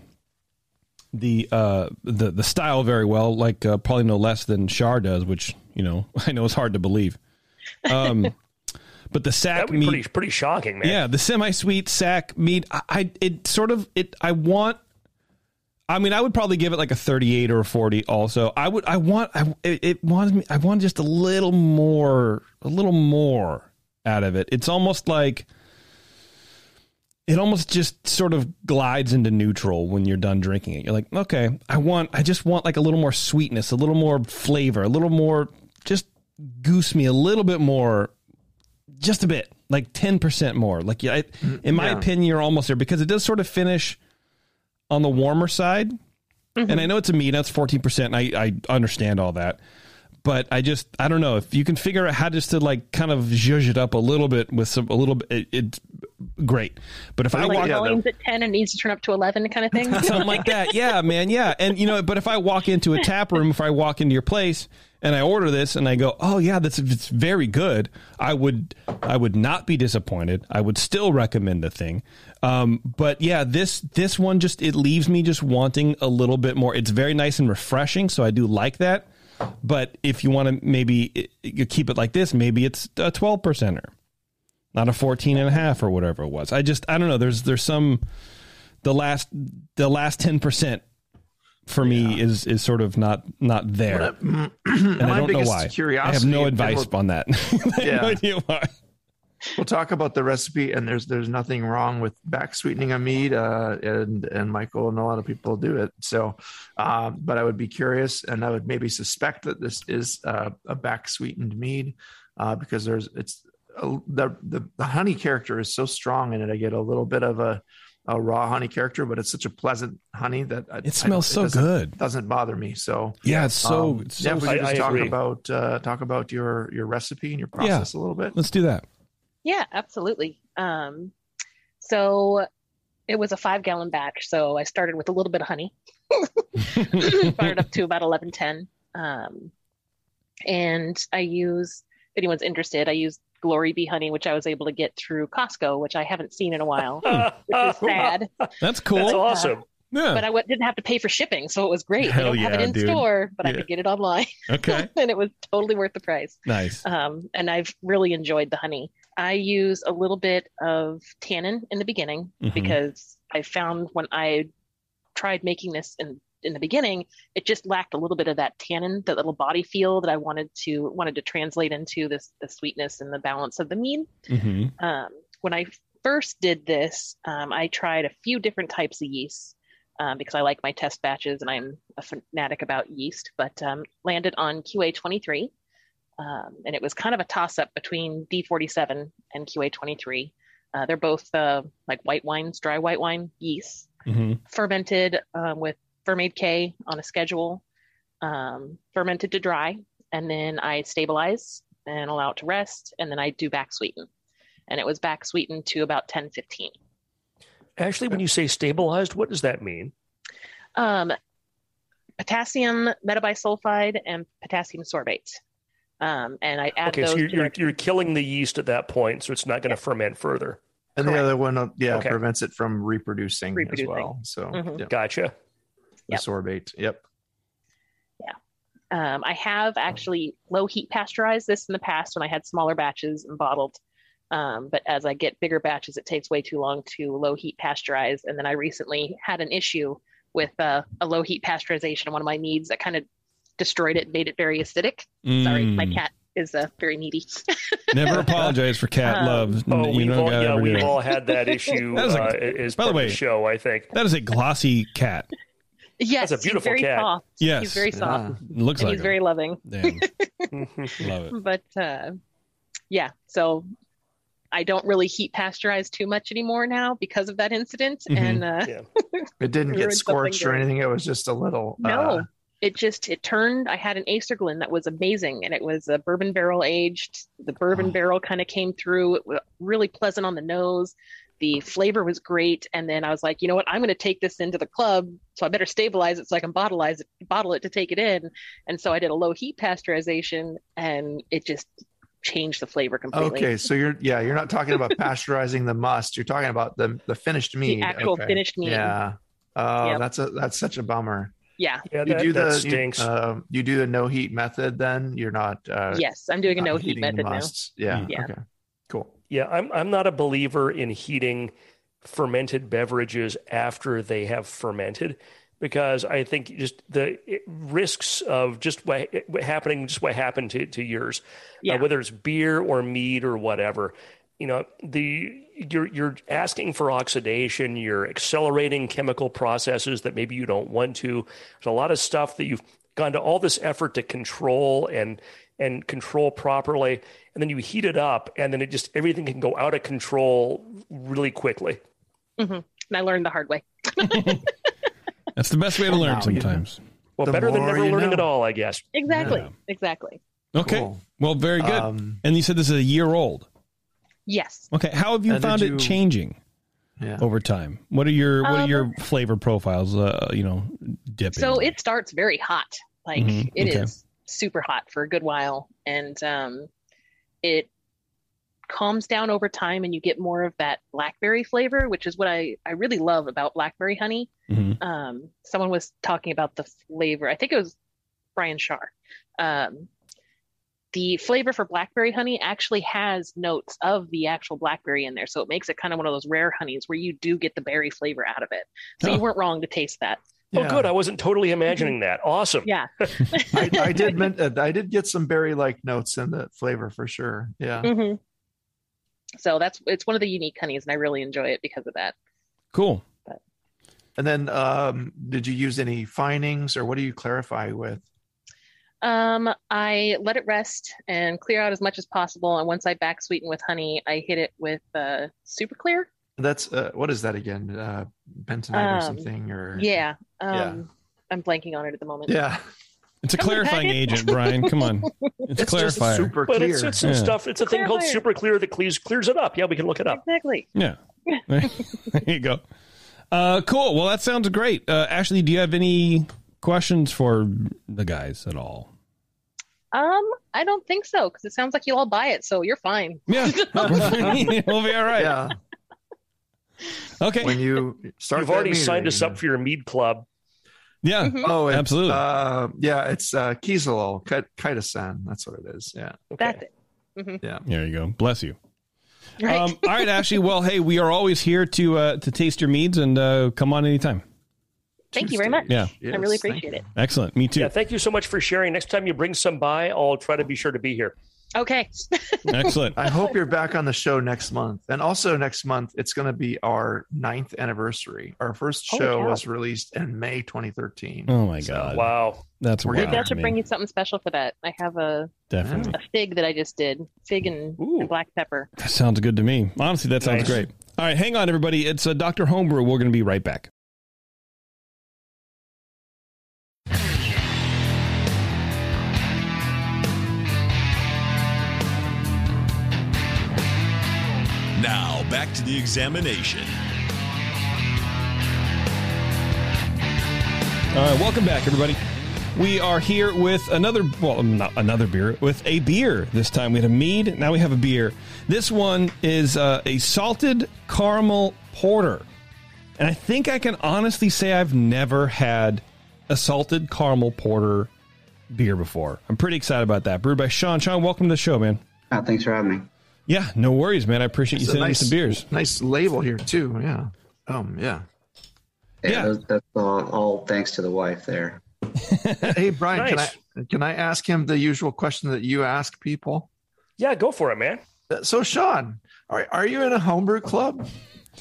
[SPEAKER 5] the uh the the style very well, like uh, probably no less than Shar does, which, you know, I know it's hard to believe. Um, but the sack mead,
[SPEAKER 7] pretty, pretty shocking, man.
[SPEAKER 5] Yeah, the semi-sweet sack mead, I, I it sort of it. I want. I mean, I would probably give it like a thirty-eight or a forty. Also, I would. I want. I it, it wanted me. I want just a little more, a little more out of it. It's almost like. It almost just sort of glides into neutral when you're done drinking it. You're like, okay, I want, I just want like a little more sweetness, a little more flavor, a little more, just goose me a little bit more, just a bit, like ten percent more. Like, yeah, it, in my yeah. opinion, you're almost there because it does sort of finish on the warmer side. Mm-hmm. And I know it's a mead, that's fourteen percent. And I, I understand all that. But I just, I don't know if you can figure out how just to like kind of zhuzh it up a little bit with some, a little bit, it, it's great. But if I
[SPEAKER 4] like
[SPEAKER 5] walk
[SPEAKER 4] volume's at ten and needs to turn up to eleven kind of thing.
[SPEAKER 5] Something like that. Yeah, man. Yeah. And you know, but if I walk into a tap room, if I walk into your place and I order this and I go, oh yeah, that's, it's very good. I would, I would not be disappointed. I would still recommend the thing. Um, but yeah, this, this one just, it leaves me just wanting a little bit more. It's very nice and refreshing. So I do like that. But if you want to maybe you keep it like this, maybe it's a twelve percenter, not a fourteen and a half or whatever it was. I just, I don't know. There's, there's some, the last, the last ten percent for me yeah. is, is sort of not, not there.
[SPEAKER 6] Well,
[SPEAKER 5] and I don't know why. I have no advice
[SPEAKER 6] we'll,
[SPEAKER 5] on that. I
[SPEAKER 6] yeah.
[SPEAKER 5] have no idea why.
[SPEAKER 6] We'll talk about the recipe, and there's there's nothing wrong with back sweetening a mead, uh, and and Michael and a lot of people do it. So, uh, but I would be curious, and I would maybe suspect that this is uh, a back sweetened mead, uh, because there's it's a, the, the the honey character is so strong in it. I get a little bit of a, a raw honey character, but it's such a pleasant honey that I,
[SPEAKER 5] It smells
[SPEAKER 6] I,
[SPEAKER 5] so
[SPEAKER 6] it doesn't,
[SPEAKER 5] good.
[SPEAKER 6] Doesn't bother me. So
[SPEAKER 5] Yeah, it's so.
[SPEAKER 6] um,
[SPEAKER 5] it's so
[SPEAKER 6] yeah, we
[SPEAKER 7] I-
[SPEAKER 6] could just
[SPEAKER 7] I
[SPEAKER 6] talk
[SPEAKER 7] agree.
[SPEAKER 6] about uh, talk about your your recipe and your process a little bit.
[SPEAKER 5] let's do that.
[SPEAKER 4] Yeah, absolutely. Um, so it was a five gallon batch. So I started with a little bit of honey, brought it up to about eleven ten. Um, and I use, if anyone's interested, I use Glory Bee honey, which I was able to get through Costco, which I haven't seen in a while, which is sad.
[SPEAKER 5] That's cool.
[SPEAKER 7] That's awesome.
[SPEAKER 5] Yeah.
[SPEAKER 4] But I w- didn't have to pay for shipping, so it was great.
[SPEAKER 5] Hell
[SPEAKER 4] I don't have
[SPEAKER 5] yeah,
[SPEAKER 4] it in
[SPEAKER 5] dude.
[SPEAKER 4] store, but
[SPEAKER 5] Yeah.
[SPEAKER 4] I could get it online,
[SPEAKER 5] Okay.
[SPEAKER 4] and it was totally worth the price.
[SPEAKER 5] Nice.
[SPEAKER 4] Um, and I've really enjoyed the honey. I use a little bit of tannin in the beginning
[SPEAKER 5] Mhm.
[SPEAKER 4] because I found when I tried making this in in the beginning, it just lacked a little bit of that tannin, that little body feel that I wanted to wanted to translate into this the sweetness and the balance of the mead.
[SPEAKER 5] hmm
[SPEAKER 4] Um, when I first did this, um, I tried a few different types of yeast um, because I like my test batches and I'm a fanatic about yeast, but um, landed on Q A twenty-three. Um, and it was kind of a toss up between D forty-seven and Q A twenty-three. Uh, they're both uh, like white wines, dry white wine yeast,
[SPEAKER 5] hmm
[SPEAKER 4] fermented um, with Fermade K on a schedule, um, fermented to dry, and then I stabilize and allow it to rest, and then I do back sweeten. And it was back sweetened to about ten fifteen.
[SPEAKER 7] Actually, when you say stabilized, what does that mean?
[SPEAKER 4] Um, potassium metabisulfide and potassium sorbate. Um, and I add
[SPEAKER 7] Okay,
[SPEAKER 4] those
[SPEAKER 7] so you're,
[SPEAKER 4] to
[SPEAKER 7] you're,
[SPEAKER 4] it.
[SPEAKER 7] you're killing the yeast at that point, so it's not going to ferment further.
[SPEAKER 6] And
[SPEAKER 4] Correct.
[SPEAKER 6] the other one, uh, yeah,
[SPEAKER 7] Okay.
[SPEAKER 6] prevents it from reproducing,
[SPEAKER 4] Reproducing.
[SPEAKER 6] as well. So
[SPEAKER 4] Mhm.
[SPEAKER 6] yep,
[SPEAKER 7] Gotcha.
[SPEAKER 6] the
[SPEAKER 4] Yep.
[SPEAKER 6] sorbate. Yep.
[SPEAKER 4] Um, I have actually low heat pasteurized this in the past when I had smaller batches and bottled. Um, but as I get bigger batches, it takes way too long to low heat pasteurize. And then I recently had an issue with uh, a low heat pasteurization of one of my meads that kind of destroyed it, made it very acidic. Sorry, my
[SPEAKER 5] Mm.
[SPEAKER 4] cat is uh, very needy.
[SPEAKER 5] Never apologize for cat
[SPEAKER 4] Um,
[SPEAKER 5] love.
[SPEAKER 7] Oh,
[SPEAKER 5] you
[SPEAKER 7] we've
[SPEAKER 5] don't
[SPEAKER 7] all,
[SPEAKER 5] gotta
[SPEAKER 7] yeah,
[SPEAKER 5] ever do
[SPEAKER 7] we've
[SPEAKER 5] it.
[SPEAKER 7] all had that issue
[SPEAKER 5] That is a-
[SPEAKER 7] uh, as
[SPEAKER 5] by the
[SPEAKER 7] part
[SPEAKER 5] way-
[SPEAKER 7] of the show, I think.
[SPEAKER 5] That is a glossy cat.
[SPEAKER 4] Yes,
[SPEAKER 7] That's a beautiful
[SPEAKER 4] he's very
[SPEAKER 7] cat.
[SPEAKER 4] soft.
[SPEAKER 5] Yes.
[SPEAKER 4] He's very soft,
[SPEAKER 6] Yeah.
[SPEAKER 5] Looks
[SPEAKER 4] and
[SPEAKER 5] like
[SPEAKER 4] he's
[SPEAKER 5] him.
[SPEAKER 4] very loving.
[SPEAKER 5] Damn. Love it.
[SPEAKER 4] But uh, yeah, so I don't really heat pasteurize too much anymore now because of that incident.
[SPEAKER 5] Mhm.
[SPEAKER 4] And uh,
[SPEAKER 7] Yeah.
[SPEAKER 6] It didn't get
[SPEAKER 4] Ruined something
[SPEAKER 6] scorched or
[SPEAKER 4] great.
[SPEAKER 6] anything. It was just a little.
[SPEAKER 4] no,
[SPEAKER 6] Uh,
[SPEAKER 4] it just it turned. I had an Acerglyn that was amazing, and it was a bourbon barrel aged. The bourbon
[SPEAKER 6] Oh.
[SPEAKER 4] barrel kind of came through. It was really pleasant on the nose. The flavor was great, and then I was like, you know what? I'm going to take this into the club, so I better stabilize it so I can bottleize it, bottle it to take it in. And so I did a low heat pasteurization, and it just changed the flavor completely.
[SPEAKER 6] okay, so you're yeah, you're not talking about pasteurizing the must. You're talking about the the finished mead.
[SPEAKER 4] actual
[SPEAKER 6] Okay.
[SPEAKER 4] finished mead.
[SPEAKER 6] Yeah. Oh,
[SPEAKER 4] Yep.
[SPEAKER 6] that's a that's such a bummer.
[SPEAKER 4] Yeah.
[SPEAKER 7] Yeah,
[SPEAKER 6] You
[SPEAKER 7] that,
[SPEAKER 6] do
[SPEAKER 7] that
[SPEAKER 6] the
[SPEAKER 7] stinks.
[SPEAKER 6] You, uh, you do the no heat method. Then you're not. Uh,
[SPEAKER 4] Yes, I'm doing a
[SPEAKER 6] not
[SPEAKER 4] no heat
[SPEAKER 6] heating the
[SPEAKER 4] method now.
[SPEAKER 6] musts. Yeah.
[SPEAKER 4] Yeah.
[SPEAKER 6] Okay. Cool.
[SPEAKER 7] Yeah, I'm I'm not a believer in heating fermented beverages after they have fermented, because I think just the it- risks of just what, what happening, just what happened to, to yours,
[SPEAKER 4] Yeah.
[SPEAKER 7] uh, whether it's beer or mead or whatever, you know, the you're you're asking for oxidation, you're accelerating chemical processes that maybe you don't want to. There's a lot of stuff that you've gone to all this effort to control and and control properly, and then you heat it up, and then it just everything can go out of control really quickly.
[SPEAKER 4] hmm And I learned the hard way.
[SPEAKER 5] That's the best way to learn
[SPEAKER 6] Now you know.
[SPEAKER 5] sometimes.
[SPEAKER 7] Well,
[SPEAKER 6] The
[SPEAKER 7] better than
[SPEAKER 6] more
[SPEAKER 7] never
[SPEAKER 6] you
[SPEAKER 7] learning
[SPEAKER 6] know.
[SPEAKER 7] at all, I guess.
[SPEAKER 4] Exactly.
[SPEAKER 5] Yeah.
[SPEAKER 4] Exactly.
[SPEAKER 5] Okay.
[SPEAKER 6] Cool.
[SPEAKER 5] Well, very good.
[SPEAKER 6] Um,
[SPEAKER 5] and you said this is a year old.
[SPEAKER 4] Yes.
[SPEAKER 5] Okay. How have you
[SPEAKER 6] And did
[SPEAKER 5] found
[SPEAKER 6] you-
[SPEAKER 5] it changing
[SPEAKER 6] yeah.
[SPEAKER 5] over time? What are your What are
[SPEAKER 4] Um,
[SPEAKER 5] your flavor profiles? Uh, you know, dipping.
[SPEAKER 4] So it starts very hot. Like
[SPEAKER 5] Mhm,
[SPEAKER 4] it is
[SPEAKER 5] okay.
[SPEAKER 4] super hot for a good while. And um, it calms down over time and you get more of that blackberry flavor, which is what I, I really love about blackberry honey.
[SPEAKER 5] Mhm.
[SPEAKER 4] Um, someone was talking about the flavor. I think it was Brian Shar. Um, the flavor for blackberry honey actually has notes of the actual blackberry in there. So it makes it kind of one of those rare honeys where you do get the berry flavor out of it. So
[SPEAKER 5] Oh.
[SPEAKER 4] you weren't wrong to taste that.
[SPEAKER 7] Oh,
[SPEAKER 6] Yeah.
[SPEAKER 7] good. I wasn't totally imagining that. Awesome.
[SPEAKER 4] Yeah.
[SPEAKER 6] I, I did. meant- uh, I did get some berry-like notes in the flavor for sure. Yeah.
[SPEAKER 4] hmm So that's it's one of the unique honeys, and I really enjoy it because of that.
[SPEAKER 5] Cool.
[SPEAKER 6] And then, um, did you use any finings, or what do you clarify with?
[SPEAKER 4] Um, I let it rest and clear out as much as possible. And once I back sweeten with honey, I hit it with uh, super clear.
[SPEAKER 6] That's uh, what is that again? Uh, bentonite or
[SPEAKER 4] Um,
[SPEAKER 6] something? Or
[SPEAKER 4] Yeah. Um,
[SPEAKER 6] Yeah.
[SPEAKER 4] I'm blanking on it at the moment.
[SPEAKER 6] yeah,
[SPEAKER 5] It's a
[SPEAKER 4] Come on,
[SPEAKER 5] clarifying
[SPEAKER 4] Paget.
[SPEAKER 5] agent, Brian. Come on. It's,
[SPEAKER 6] it's
[SPEAKER 5] a
[SPEAKER 6] just
[SPEAKER 5] clarifier.
[SPEAKER 6] super
[SPEAKER 7] But
[SPEAKER 6] clear.
[SPEAKER 7] it's, it's some
[SPEAKER 5] Yeah.
[SPEAKER 7] stuff. It's a thing called
[SPEAKER 4] Clarifier.
[SPEAKER 7] super clear that clears, clears it up. Yeah, we can look it up.
[SPEAKER 4] Exactly.
[SPEAKER 5] Yeah. There you go. Uh, cool. Well, that sounds great. Uh, Ashley, do you have any questions for the guys at all?
[SPEAKER 4] Um, I don't think so because it sounds like you'll all buy it, so you're fine.
[SPEAKER 5] Yeah. We'll be all right.
[SPEAKER 6] Yeah,
[SPEAKER 5] Okay.
[SPEAKER 6] when you start,
[SPEAKER 7] You've
[SPEAKER 6] that
[SPEAKER 7] already
[SPEAKER 6] meeting,
[SPEAKER 7] signed us
[SPEAKER 6] you
[SPEAKER 7] up for your mead club.
[SPEAKER 5] Yeah.
[SPEAKER 4] Mhm.
[SPEAKER 6] Oh, it's,
[SPEAKER 5] Absolutely.
[SPEAKER 6] Uh, yeah, it's uh, Kizalo, Kaitasan. That's what it is. Yeah.
[SPEAKER 4] That's it. Mhm.
[SPEAKER 6] Yeah.
[SPEAKER 5] There you go. Bless you.
[SPEAKER 4] Right.
[SPEAKER 5] Um, all right, Ashley. Well, hey, we are always here to uh, to taste your meads and uh, come on anytime.
[SPEAKER 4] Thank you very much.
[SPEAKER 5] Yeah.
[SPEAKER 6] Yes,
[SPEAKER 4] I really
[SPEAKER 6] thank
[SPEAKER 4] appreciate
[SPEAKER 6] you.
[SPEAKER 4] it.
[SPEAKER 5] Excellent. Me too.
[SPEAKER 7] Yeah, thank you so much for sharing. Next time you bring some by, I'll try to be sure to be here.
[SPEAKER 4] Okay.
[SPEAKER 5] Excellent.
[SPEAKER 6] I hope you're back on the show next month. And also next month, it's going to be our ninth anniversary. Our first
[SPEAKER 4] Holy
[SPEAKER 6] show
[SPEAKER 4] cow.
[SPEAKER 6] was released in May twenty thirteen.
[SPEAKER 5] Oh my God.
[SPEAKER 7] Wow.
[SPEAKER 5] That's
[SPEAKER 6] We're
[SPEAKER 5] wild.
[SPEAKER 6] getting
[SPEAKER 4] Maybe I should
[SPEAKER 5] man.
[SPEAKER 4] bring you something special for that. I have a,
[SPEAKER 5] Definitely.
[SPEAKER 4] a fig that I just did. Fig and,
[SPEAKER 7] Ooh.
[SPEAKER 4] and black pepper.
[SPEAKER 5] That sounds good to me. Honestly, that sounds
[SPEAKER 7] Nice.
[SPEAKER 5] great. All right, hang on, everybody. It's uh, Doctor Homebrew. We're going to be right back.
[SPEAKER 3] Now, back to the examination.
[SPEAKER 5] All right, welcome back, everybody. We are here with another, well, not another beer, with a beer. This time we had a mead, now we have a beer. This one is uh, a salted caramel porter. And I think I can honestly say I've never had a salted caramel porter beer before. I'm pretty excited about that. Brewed by Sean. Sean, welcome to the show, man.
[SPEAKER 8] Oh, thanks for having me.
[SPEAKER 5] Yeah, no worries, man. I appreciate you
[SPEAKER 6] It's a
[SPEAKER 5] sending
[SPEAKER 6] nice,
[SPEAKER 5] me some beers.
[SPEAKER 6] nice label here too. Yeah. Um. Yeah.
[SPEAKER 8] Yeah,
[SPEAKER 5] Yeah.
[SPEAKER 8] Those, that's all, all thanks to the wife there.
[SPEAKER 6] Hey, Brian,
[SPEAKER 7] Nice.
[SPEAKER 6] can I can I ask him the usual question that you ask people?
[SPEAKER 7] Yeah, go for it, man.
[SPEAKER 6] Uh, So, Sean, are are you in a homebrew club?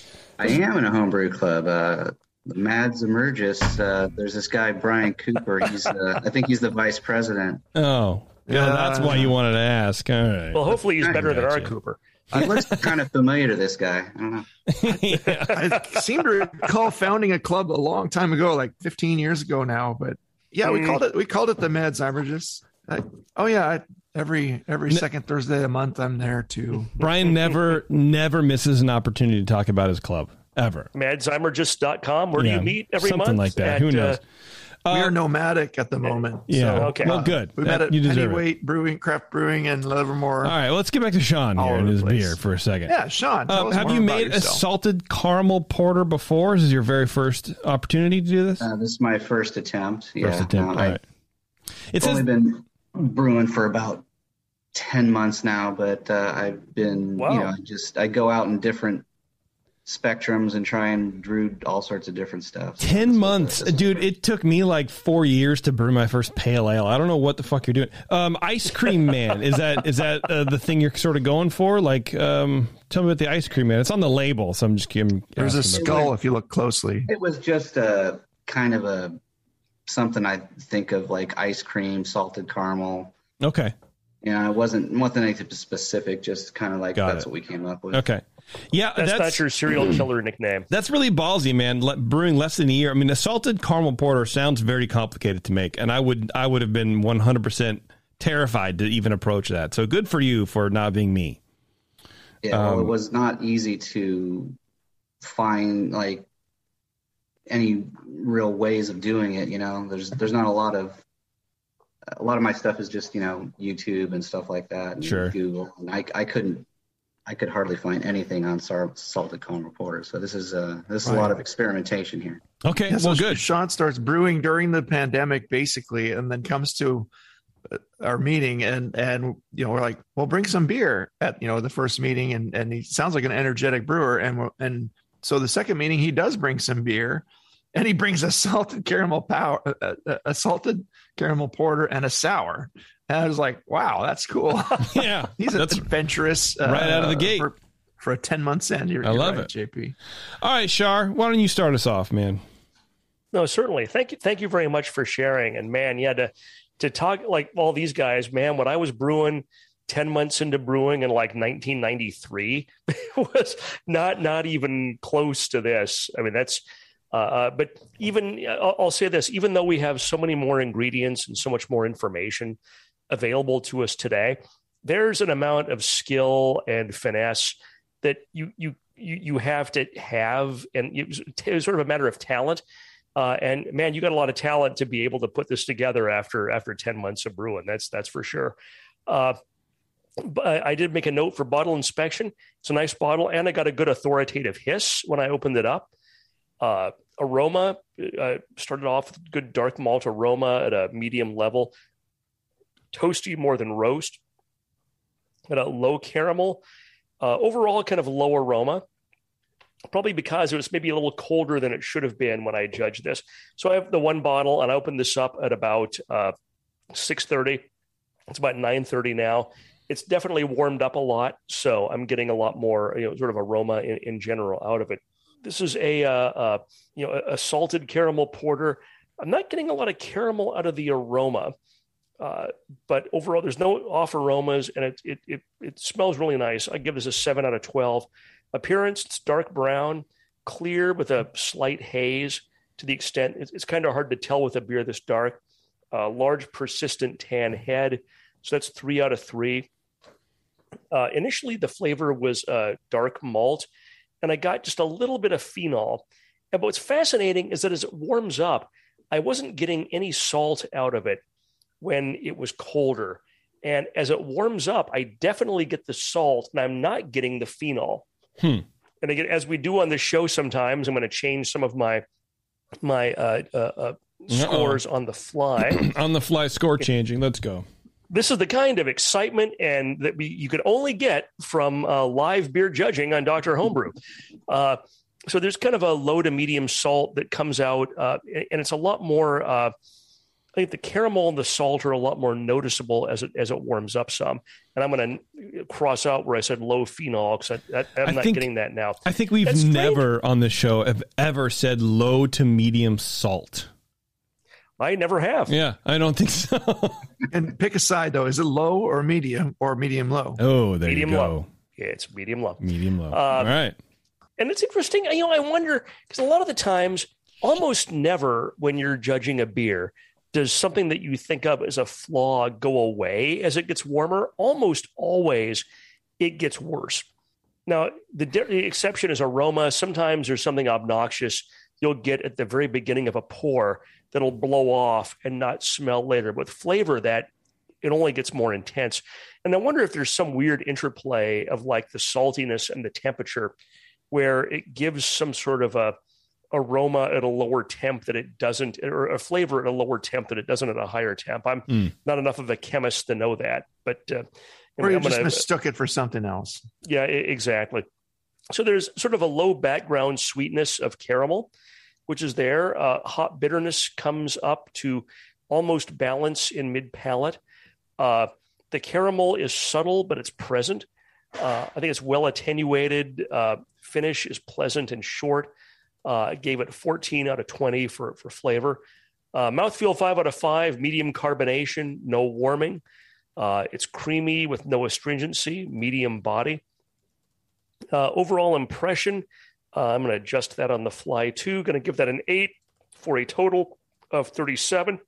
[SPEAKER 8] I am in a homebrew club. Uh, the Mads Emergis. Uh, there's this guy Brian Cooper. He's uh, I think he's the vice president.
[SPEAKER 5] Oh, yeah,
[SPEAKER 6] Yeah.
[SPEAKER 5] that's why you wanted to ask. All right.
[SPEAKER 7] Well, hopefully he's
[SPEAKER 8] I
[SPEAKER 7] better than our
[SPEAKER 5] gotcha.
[SPEAKER 7] Cooper.
[SPEAKER 8] I was kind of familiar to this guy. I don't know.
[SPEAKER 5] Yeah.
[SPEAKER 6] I seem to recall founding a club a long time ago, like fifteen years ago now. But yeah, we
[SPEAKER 7] Mm.
[SPEAKER 6] called it we called it the Mads Emergis. I, oh yeah, I, every every
[SPEAKER 5] Ne-
[SPEAKER 6] second Thursday of the month, I'm there too.
[SPEAKER 5] Brian never, never misses an opportunity to talk about his club, ever.
[SPEAKER 7] Madzymergist dot com. Where do
[SPEAKER 5] Yeah,
[SPEAKER 7] you meet every
[SPEAKER 5] something
[SPEAKER 7] month?
[SPEAKER 5] like that.
[SPEAKER 7] At,
[SPEAKER 5] Who knows?
[SPEAKER 7] uh,
[SPEAKER 6] we
[SPEAKER 5] Uh,
[SPEAKER 6] are nomadic at the moment.
[SPEAKER 5] yeah.
[SPEAKER 6] So,
[SPEAKER 7] okay.
[SPEAKER 5] Well, good.
[SPEAKER 6] We
[SPEAKER 5] That-
[SPEAKER 6] met at
[SPEAKER 5] you deserve it.
[SPEAKER 6] Pennyweight Brewing, Craft Brewing in Livermore.
[SPEAKER 5] All right, well, let's get back to Sean
[SPEAKER 6] All
[SPEAKER 5] here
[SPEAKER 6] over
[SPEAKER 5] and
[SPEAKER 6] the
[SPEAKER 5] his
[SPEAKER 6] place.
[SPEAKER 5] beer for a second.
[SPEAKER 6] Yeah, Sean, tell
[SPEAKER 5] Um,
[SPEAKER 6] us
[SPEAKER 5] have
[SPEAKER 6] more
[SPEAKER 5] you
[SPEAKER 6] about
[SPEAKER 5] made a
[SPEAKER 6] yourself.
[SPEAKER 5] salted caramel porter before? This is your very first opportunity to do this?
[SPEAKER 8] Uh, this is my first attempt.
[SPEAKER 5] First
[SPEAKER 8] yeah,
[SPEAKER 5] attempt.
[SPEAKER 8] no,
[SPEAKER 5] All
[SPEAKER 8] I-
[SPEAKER 5] right. It
[SPEAKER 8] I've
[SPEAKER 5] says
[SPEAKER 8] only been brewing for about ten months now, but uh, I've been,
[SPEAKER 7] Wow.
[SPEAKER 8] you know, I just I go out in different spectrums and try and brew all sorts of different stuff. So
[SPEAKER 5] ten
[SPEAKER 8] this-
[SPEAKER 5] months.
[SPEAKER 8] this is
[SPEAKER 5] Dude,
[SPEAKER 8] great.
[SPEAKER 5] it took me like four years to brew my first pale ale. I don't know what the fuck you're doing. Um, Ice Cream Man. Is that is that uh, the thing you're sort of going for? Like, um, tell me about the Ice Cream Man. It's on the label, so I'm just kidding.
[SPEAKER 6] There's a
[SPEAKER 5] asking about-
[SPEAKER 6] skull if you look closely.
[SPEAKER 8] It was just a kind of a something I think of like ice cream, salted caramel.
[SPEAKER 5] Okay.
[SPEAKER 8] Yeah, it wasn't wasn't anything specific. Just kind of like
[SPEAKER 5] Got
[SPEAKER 8] that's
[SPEAKER 5] it.
[SPEAKER 8] what we came up with.
[SPEAKER 5] Okay. Yeah,
[SPEAKER 7] That's,
[SPEAKER 5] that's
[SPEAKER 7] not your serial killer nickname.
[SPEAKER 5] That's really ballsy, man. Le- brewing less than a year. I mean, a salted caramel porter sounds very complicated to make, and I would I would have been one hundred percent terrified to even approach that. So good for you for not being me.
[SPEAKER 8] Yeah, well, it
[SPEAKER 5] Um,
[SPEAKER 8] was not easy to find like any real ways of doing it. You know, there's there's not a lot of a lot of my stuff is just you know YouTube and stuff like that, and
[SPEAKER 5] Sure.
[SPEAKER 8] Google, and I I couldn't I could hardly find anything on sar- salted caramel porter. So this is uh this is a lot
[SPEAKER 6] Right.
[SPEAKER 8] of experimentation here.
[SPEAKER 5] Okay,
[SPEAKER 6] Yeah, so
[SPEAKER 5] well, good.
[SPEAKER 6] Sean starts brewing during the pandemic, basically, and then comes to uh, our meeting, and and you know we're like, well, bring some beer at you know the first meeting, and and he sounds like an energetic brewer, and we're, and so the second meeting he does bring some beer, and he brings a salted caramel power, a, a, a salted caramel porter, and a sour. And I was like, wow, that's cool.
[SPEAKER 5] Yeah,
[SPEAKER 6] He's
[SPEAKER 5] that's
[SPEAKER 6] adventurous uh,
[SPEAKER 5] right out of the gate.
[SPEAKER 6] for, for a ten months in. You're,
[SPEAKER 5] I
[SPEAKER 6] you're
[SPEAKER 5] love
[SPEAKER 6] right,
[SPEAKER 5] it.
[SPEAKER 6] J P.
[SPEAKER 5] all right, Shar. Why don't you start us off, man?
[SPEAKER 7] No, certainly. Thank you. Thank you very much for sharing. And man, yeah, to to talk like all these guys, man, when I was brewing ten months into brewing in like nineteen ninety-three was not, not even close to this. I mean, that's, uh, uh, but even, I'll, I'll say this, even though we have so many more ingredients and so much more information available to us today, there's an amount of skill and finesse that you, you, you, you have to have. And it's sort of a matter of talent. Uh, and man, you got a lot of talent to be able to put this together after, after ten months of brewing. That's, that's for sure. Uh, But I did make a note for bottle inspection. It's a nice bottle, and I got a good authoritative hiss when I opened it up. Uh, aroma, uh, started off with good dark malt aroma at a medium level. Toasty more than roast. At a low caramel. Uh, overall, kind of low aroma. Probably because it was maybe a little colder than it should have been when I judged this. So I have the one bottle, and I opened this up at about uh, six thirty. It's about nine thirty now. It's definitely warmed up a lot, so I'm getting a lot more, you know, sort of aroma in, in general out of it. This is a, uh, uh, you know, a salted caramel porter. I'm not getting a lot of caramel out of the aroma, uh, but overall, there's no off aromas, and it, it it it smells really nice. I give this a seven out of twelve. Appearance: it's dark brown, clear with a slight haze. To the extent it's, it's kind of hard to tell with a beer this dark. Uh, large, persistent tan head. So that's three out of three. Uh, initially, the flavor was uh, dark malt, and I got just a little bit of phenol. And what's fascinating is that as it warms up, I wasn't getting any salt out of it when it was colder. And as it warms up, I definitely get the salt, and I'm not getting the phenol.
[SPEAKER 5] Hmm.
[SPEAKER 7] And again, as we do on the show sometimes, I'm going to change some of my my uh, uh, uh, scores on the fly.
[SPEAKER 5] On the fly score changing. Let's go.
[SPEAKER 7] This is the kind of excitement and that we, you could only get from uh, live beer judging on Doctor Homebrew. Uh, so there's kind of a low to medium salt that comes out, uh, and it's a lot more. Uh, I think the caramel and the salt are a lot more noticeable as it as it warms up some. And I'm going to cross out where I said low phenol because I, I, I'm
[SPEAKER 5] I
[SPEAKER 7] not
[SPEAKER 5] think,
[SPEAKER 7] getting that now.
[SPEAKER 5] I think we've
[SPEAKER 7] That's
[SPEAKER 5] never
[SPEAKER 7] strange.
[SPEAKER 5] on the show have ever said low to medium salt.
[SPEAKER 7] I never have.
[SPEAKER 5] Yeah, I don't think so.
[SPEAKER 6] And pick a side, though. Is it low or medium or medium low?
[SPEAKER 5] Oh, there
[SPEAKER 7] medium
[SPEAKER 5] you go.
[SPEAKER 7] Low. Yeah, it's medium low.
[SPEAKER 5] Medium low.
[SPEAKER 7] Uh,
[SPEAKER 5] All right.
[SPEAKER 7] And it's interesting. You know, I wonder, because a lot of the times, almost never when you're judging a beer, does something that you think of as a flaw go away as it gets warmer? Almost always it gets worse. Now, the, the exception is aroma. Sometimes there's something obnoxious you'll get at the very beginning of a pour that'll blow off and not smell later. With flavor, that it only gets more intense. And I wonder if there's some weird interplay of like the saltiness and the temperature where it gives some sort of a aroma at a lower temp that it doesn't, or a flavor at a lower temp that it doesn't at a higher temp. I'm mm. not enough of a chemist to know that, but uh,
[SPEAKER 6] or you
[SPEAKER 7] I'm
[SPEAKER 6] just
[SPEAKER 7] gonna,
[SPEAKER 6] mistook it for something else.
[SPEAKER 7] Yeah, exactly. So there's sort of a low background sweetness of caramel, which is there. Uh, hot bitterness comes up to almost balance in mid palate. Uh, the caramel is subtle, but it's present. Uh, I think it's well attenuated. Uh, finish is pleasant and short. Uh, I gave it fourteen out of twenty for, for flavor. Uh, mouthfeel, five out of five. Medium carbonation, no warming. Uh, it's creamy with no astringency, medium body. Uh, overall impression, uh, I'm going to adjust that on the fly too. Going to give that an eight for a total of thirty-seven.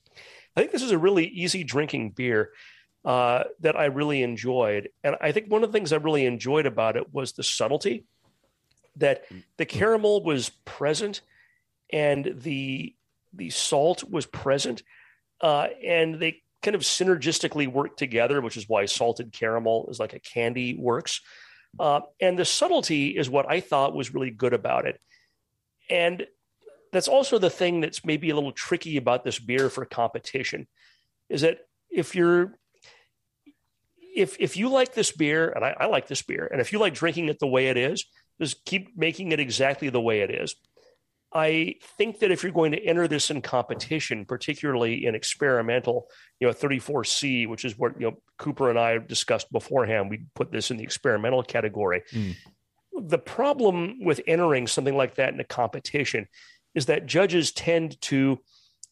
[SPEAKER 7] I think this is a really easy drinking beer uh, that I really enjoyed. And I think one of the things I really enjoyed about it was the subtlety, that the caramel was present and the the salt was present, uh, and they kind of synergistically work together, which is why salted caramel is like a candy works. Uh, and the subtlety is what I thought was really good about it. And that's also the thing that's maybe a little tricky about this beer for competition, is that if you're, if if you like this beer, and I, I like this beer, and if you like drinking it the way it is, just keep making it exactly the way it is. I think that if you're going to enter this in competition, particularly in experimental, you know, thirty-four C, which is what, you know, Cooper and I discussed beforehand, we put this in the experimental category. Mm. The problem with entering something like that in a competition is that judges tend to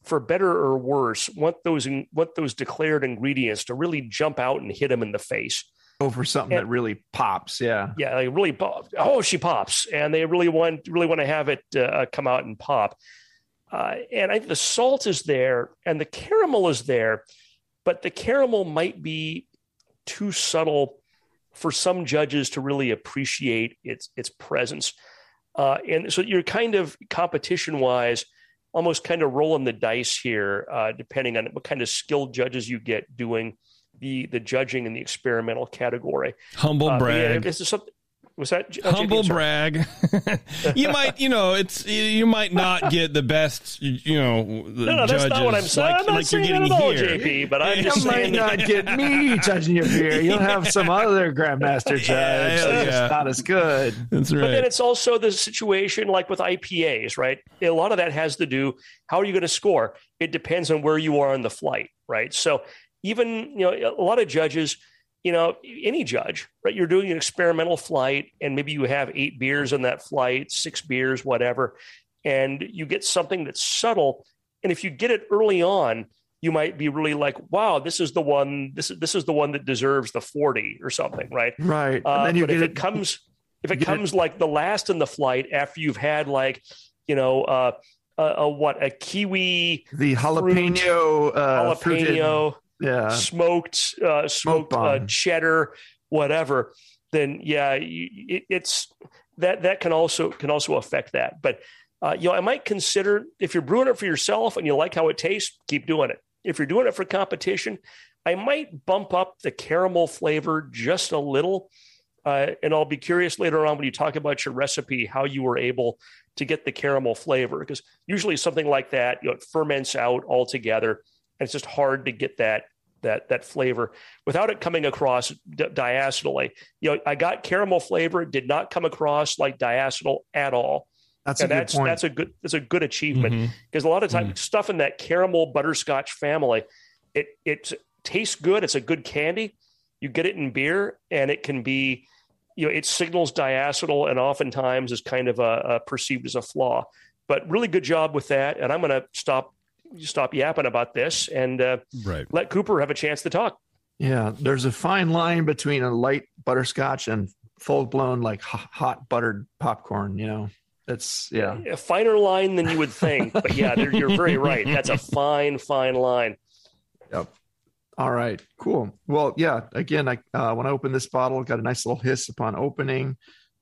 [SPEAKER 7] for better or worse, want those want those declared ingredients to really jump out and hit them in the face.
[SPEAKER 6] Go for something and, that really pops. Yeah.
[SPEAKER 7] Yeah. Like really pop. Oh, she pops. And they really want, really want to have it uh, come out and pop. Uh, and I think the salt is there and the caramel is there, but the caramel might be too subtle for some judges to really appreciate its, its presence. Uh, and so you're kind of competition wise, almost kind of rolling the dice here, uh, depending on what kind of skilled judges you get doing the the judging in the experimental category.
[SPEAKER 5] Humble
[SPEAKER 7] uh,
[SPEAKER 5] brag.
[SPEAKER 7] Yeah, this is something. Was that
[SPEAKER 5] uh, humble J P, brag? You might, you know, it's you might not get the best, you know. The
[SPEAKER 7] no, no, that's not what I'm saying.
[SPEAKER 5] Like,
[SPEAKER 7] I'm not
[SPEAKER 5] like
[SPEAKER 7] saying
[SPEAKER 5] you're
[SPEAKER 7] that
[SPEAKER 5] getting
[SPEAKER 7] at all,
[SPEAKER 5] here.
[SPEAKER 7] J P. But I'm
[SPEAKER 6] you
[SPEAKER 7] just
[SPEAKER 6] might
[SPEAKER 7] saying
[SPEAKER 6] not get me judging your beer. You'll have some other grandmaster judge.
[SPEAKER 5] Yeah, yeah.
[SPEAKER 6] It's not as good.
[SPEAKER 5] That's right.
[SPEAKER 7] But then it's also the situation like with I P As, right? A lot of that has to do how are you going to score? It depends on where you are on the flight, right? So even, you know, a lot of judges. You know, any judge, right? You're doing an experimental flight and maybe you have eight beers on that flight, six beers, whatever, and you get something that's subtle. And if you get it early on, you might be really like, wow, this is the one, this is, this is the one that deserves the forty or something, right?
[SPEAKER 6] Right.
[SPEAKER 7] Uh,
[SPEAKER 6] and then you
[SPEAKER 7] but
[SPEAKER 6] get
[SPEAKER 7] if
[SPEAKER 6] it,
[SPEAKER 7] it comes, if it
[SPEAKER 6] get
[SPEAKER 7] comes
[SPEAKER 6] it.
[SPEAKER 7] like the last in the flight after you've had like, you know, uh, a, a what, a kiwi,
[SPEAKER 6] the jalapeno,
[SPEAKER 7] fruit,
[SPEAKER 6] uh,
[SPEAKER 7] jalapeno,
[SPEAKER 6] fruited, yeah,
[SPEAKER 7] smoked, uh, smoked uh, cheddar, whatever, then yeah, you, it, it's that that can also can also affect that. But uh, you know, I might consider if you're brewing it for yourself and you like how it tastes, keep doing it. If you're doing it for competition, I might bump up the caramel flavor just a little, uh, and I'll be curious later on when you talk about your recipe how you were able to get the caramel flavor, because usually something like that, you know, it ferments out altogether. And it's just hard to get that that that flavor without it coming across di- diacetyl. You know, I got caramel flavor; it did not come across like diacetyl at all.
[SPEAKER 6] That's
[SPEAKER 7] and
[SPEAKER 6] a
[SPEAKER 7] that's
[SPEAKER 6] good point.
[SPEAKER 7] that's a good that's a good achievement, because
[SPEAKER 5] Mm-hmm.
[SPEAKER 7] a lot of times
[SPEAKER 5] Mm-hmm.
[SPEAKER 7] stuff in that caramel butterscotch family, it it tastes good. It's a good candy. You get it in beer, and it can be, you know, it signals diacetyl, and oftentimes is kind of a, a perceived as a flaw. But really good job with that, and I'm going to stop. stop yapping about this and uh,
[SPEAKER 5] right.
[SPEAKER 7] let Cooper have a chance to talk.
[SPEAKER 6] Yeah, there's a fine line between a light butterscotch and full blown like hot, hot buttered popcorn. You know, it's yeah,
[SPEAKER 7] A finer line than you would think, but yeah, you're very right. That's a fine, fine line.
[SPEAKER 6] Yep. All right, cool. Well, yeah. Again, I uh, when I opened this bottle, it got a nice little hiss upon opening.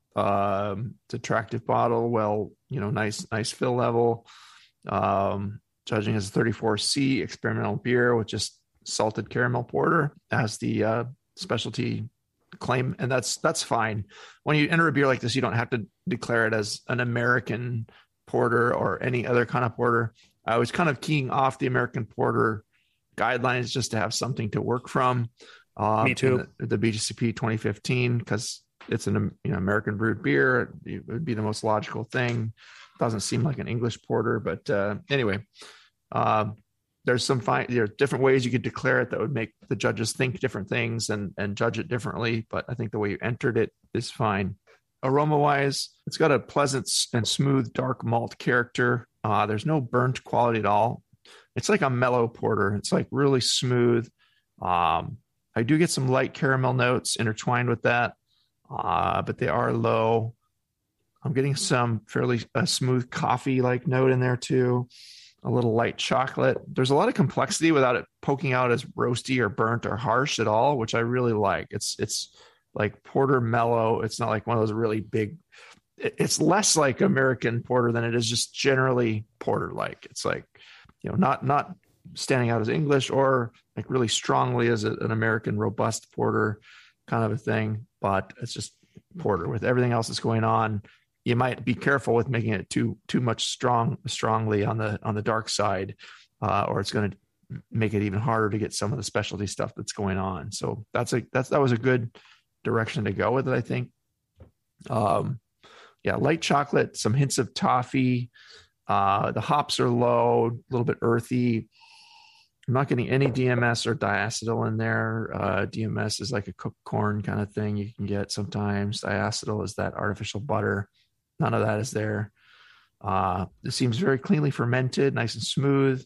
[SPEAKER 6] Um, it's an attractive bottle. Well, you know, nice, nice fill level. Um, Judging as a thirty-four C experimental beer with just salted caramel porter as the uh, specialty claim, and that's that's fine. When you enter a beer like this, you don't have to declare it as an American porter or any other kind of porter. I was kind of keying off the American porter guidelines just to have something to work from. Um,
[SPEAKER 7] Me too.
[SPEAKER 6] The, the B J C P twenty fifteen, because it's an you know American brewed beer, it would be the most logical thing. Doesn't seem like an English porter, but uh, anyway, uh, there's some fine, there are different ways you could declare it that would make the judges think different things and, and judge it differently. But I think the way you entered it is fine. Aroma wise, it's got a pleasant and smooth dark malt character. Uh, there's no burnt quality at all. It's like a mellow porter. It's like really smooth. Um, I do get some light caramel notes intertwined with that, uh, but they are low. I'm getting some fairly uh, smooth coffee-like note in there too, a little light chocolate. There's a lot of complexity without it poking out as roasty or burnt or harsh at all, which I really like. It's it's like porter mellow. It's not like one of those really big. It's less like American porter than it is just generally porter-like. It's like, you know, not not standing out as English or like really strongly as a, an American robust porter kind of a thing, but it's just porter with everything else that's going on. You might be careful with making it too too much strong strongly on the on the dark side, uh, or it's going to make it even harder to get some of the specialty stuff that's going on. So that's a that's that was a good direction to go with it, I think. Um, yeah, light chocolate, some hints of toffee. Uh, the hops are low, a little bit earthy. I'm not getting any D M S or diacetyl in there. Uh, D M S is like a cooked corn kind of thing you can get sometimes. Diacetyl is that artificial butter. None of that is there. Uh, it seems very cleanly fermented, nice and smooth.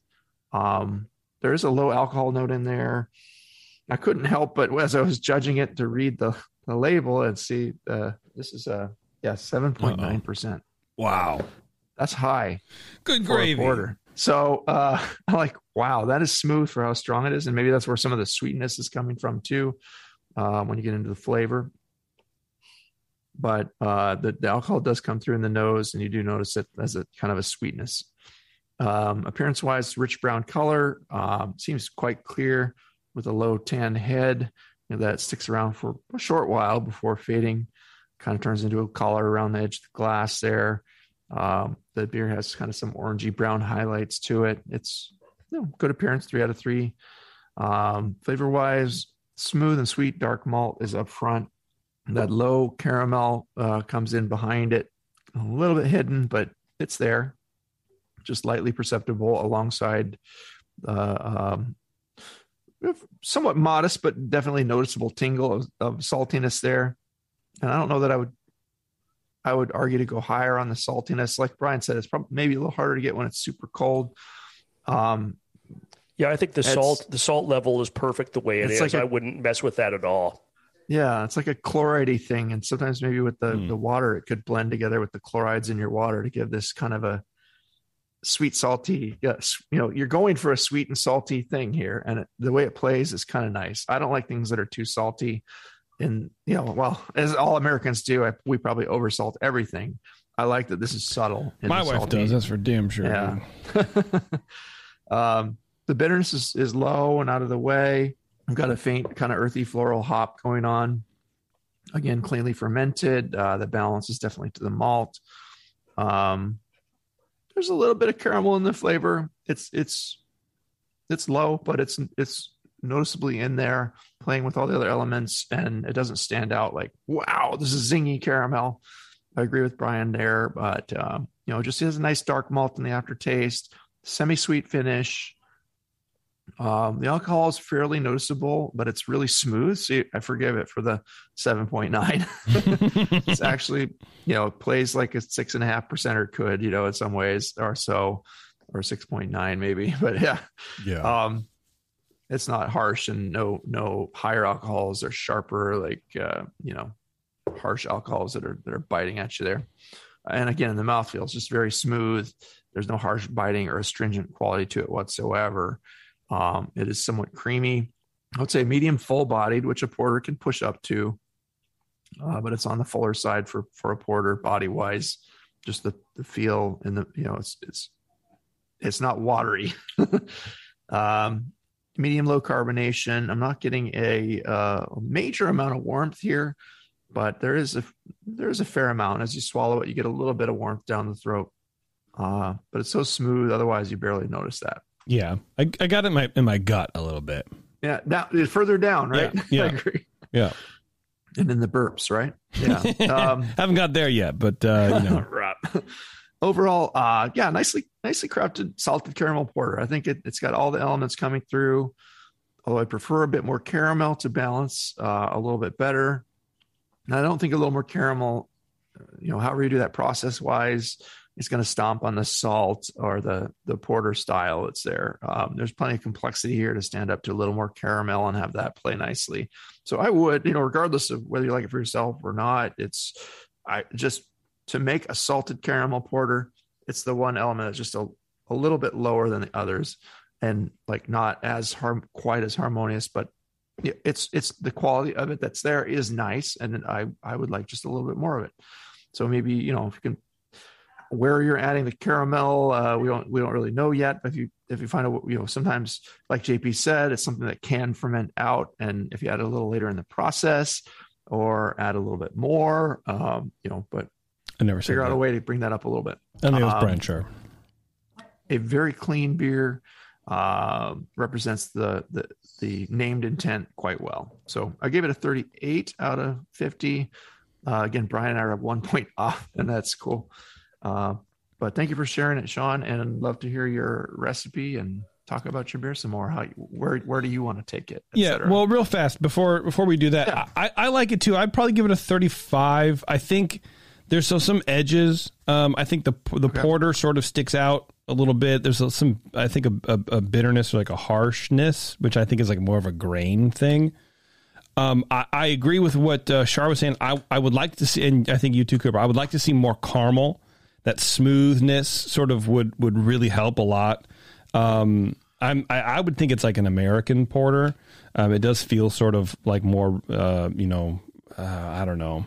[SPEAKER 6] Um, there is a low alcohol note in there. I couldn't help but as I was judging it to read the, the label and see uh, this is a yeah seven point nine percent.
[SPEAKER 5] Wow,
[SPEAKER 6] that's high.
[SPEAKER 5] Good gravy.
[SPEAKER 6] Porter. So uh, I'm like, wow, that is smooth for how strong it is, and maybe that's where some of the sweetness is coming from too uh, when you get into the flavor. But uh, the, the alcohol does come through in the nose, and you do notice it as a kind of a sweetness. Um, appearance-wise, rich brown color, um, seems quite clear with a low tan head. You know, that sticks around for a short while before fading. Kind of turns into a collar around the edge of the glass there. Um, the beer has kind of some orangey brown highlights to it. It's you know, good appearance, three out of three. Um, flavor-wise, smooth and sweet dark malt is up front. That low caramel uh, comes in behind it, a little bit hidden, but it's there, just lightly perceptible alongside uh, um, somewhat modest, but definitely noticeable tingle of, of saltiness there. And I don't know that I would, I would argue to go higher on the saltiness. Like Brian said, it's probably maybe a little harder to get when it's super cold. Um,
[SPEAKER 7] yeah, I think the salt, the salt level is perfect the way it is. Like a, I wouldn't mess with that at all.
[SPEAKER 6] Yeah, it's like a chloride thing. And sometimes maybe with the, mm. the water, it could blend together with the chlorides in your water to give this kind of a sweet, salty. Yes, you know, you're going for a sweet and salty thing here. And it, the way it plays is kind of nice. I don't like things that are too salty. And, you know, well, as all Americans do, I, we probably oversalt everything. I like that this is subtle.
[SPEAKER 5] My wife salty. does. That's for damn sure.
[SPEAKER 6] Yeah. um, the bitterness is, is low and out of the way. I've got a faint kind of earthy floral hop going on. Again, cleanly fermented. Uh, the balance is definitely to the malt. Um, there's a little bit of caramel in the flavor. It's it's it's low, but it's it's noticeably in there, playing with all the other elements, and it doesn't stand out like, wow, this is zingy caramel. I agree with Brian there, but um, you know, just has a nice dark malt in the aftertaste, semi-sweet finish. Um, the alcohol is fairly noticeable, but it's really smooth. So I forgive it for the seven point nine. It's actually, you know, it plays like a six and a half percenter could, you know, in some ways or so, or six point nine maybe, but yeah.
[SPEAKER 5] Yeah.
[SPEAKER 6] Um, it's not harsh, and no, no higher alcohols are sharper, like, uh, you know, harsh alcohols that are, that are biting at you there. And again, the mouthfeel is just very smooth. There's no harsh biting or astringent quality to it whatsoever. Um, it is somewhat creamy. I would say medium full bodied, which a porter can push up to, uh, but it's on the fuller side for, for a porter body wise. Just the, the feel and the, you know, it's, it's, it's not watery. um, medium low carbonation. I'm not getting a, uh, major amount of warmth here, but there is a, there's a fair amount. As you swallow it, you get a little bit of warmth down the throat. Uh, but it's so smooth. Otherwise you barely notice that.
[SPEAKER 5] Yeah, I, I got it in my in my gut a little bit.
[SPEAKER 6] Yeah, now further down, right?
[SPEAKER 5] Yeah, yeah.
[SPEAKER 6] I agree.
[SPEAKER 5] Yeah,
[SPEAKER 6] and in the burps, right? Yeah, um,
[SPEAKER 5] haven't got there yet, but uh, you know,
[SPEAKER 6] right. Overall, uh, yeah, nicely nicely crafted salted caramel porter. I think it, it's got all the elements coming through. Although I prefer a bit more caramel to balance uh, a little bit better. And I don't think a little more caramel, you know, however you do that process wise, is going to stomp on the salt or the the porter style that's there. Um, there's plenty of complexity here to stand up to a little more caramel and have that play nicely. So I would, you know, regardless of whether you like it for yourself or not, it's I just to make a salted caramel porter, it's the one element that's just a, a little bit lower than the others, and like not as harm quite as harmonious, but it's it's the quality of it that's there is nice, and I I would like just a little bit more of it. So maybe, you know, if you can. Where you're adding the caramel, uh, we don't we don't really know yet. But if you if you find a, you know, sometimes like J P said, it's something that can ferment out, and if you add it a little later in the process, or add a little bit more, um, you know, but
[SPEAKER 5] I never
[SPEAKER 6] figure out
[SPEAKER 5] that.
[SPEAKER 6] a way to bring that up a little bit.
[SPEAKER 5] I think it was
[SPEAKER 6] um,
[SPEAKER 5] Brian Sure.
[SPEAKER 6] A very clean beer uh, represents the the the named intent quite well. So I gave it a thirty-eight out of fifty. Uh, again, Brian and I are at one point off, and that's cool. Uh, but thank you for sharing it, Sean, and love to hear your recipe and talk about your beer some more. How, where, where do you want to take it?
[SPEAKER 5] Yeah. Well, real fast before, before we do that, yeah. I, I like it too. I'd probably give it a thirty-five. I think there's still some edges. Um, I think the, the okay. porter sort of sticks out a little bit. There's some, I think, a, a, a bitterness or like a harshness, which I think is like more of a grain thing. Um, I, I agree with what uh, Shar was saying. I, I would like to see, and I think you too, Cooper, I would like to see more caramel. That smoothness sort of would, would really help a lot. Um, I'm, I, I would think it's like an American porter. Um, it does feel sort of like more, uh, you know, uh, I don't know,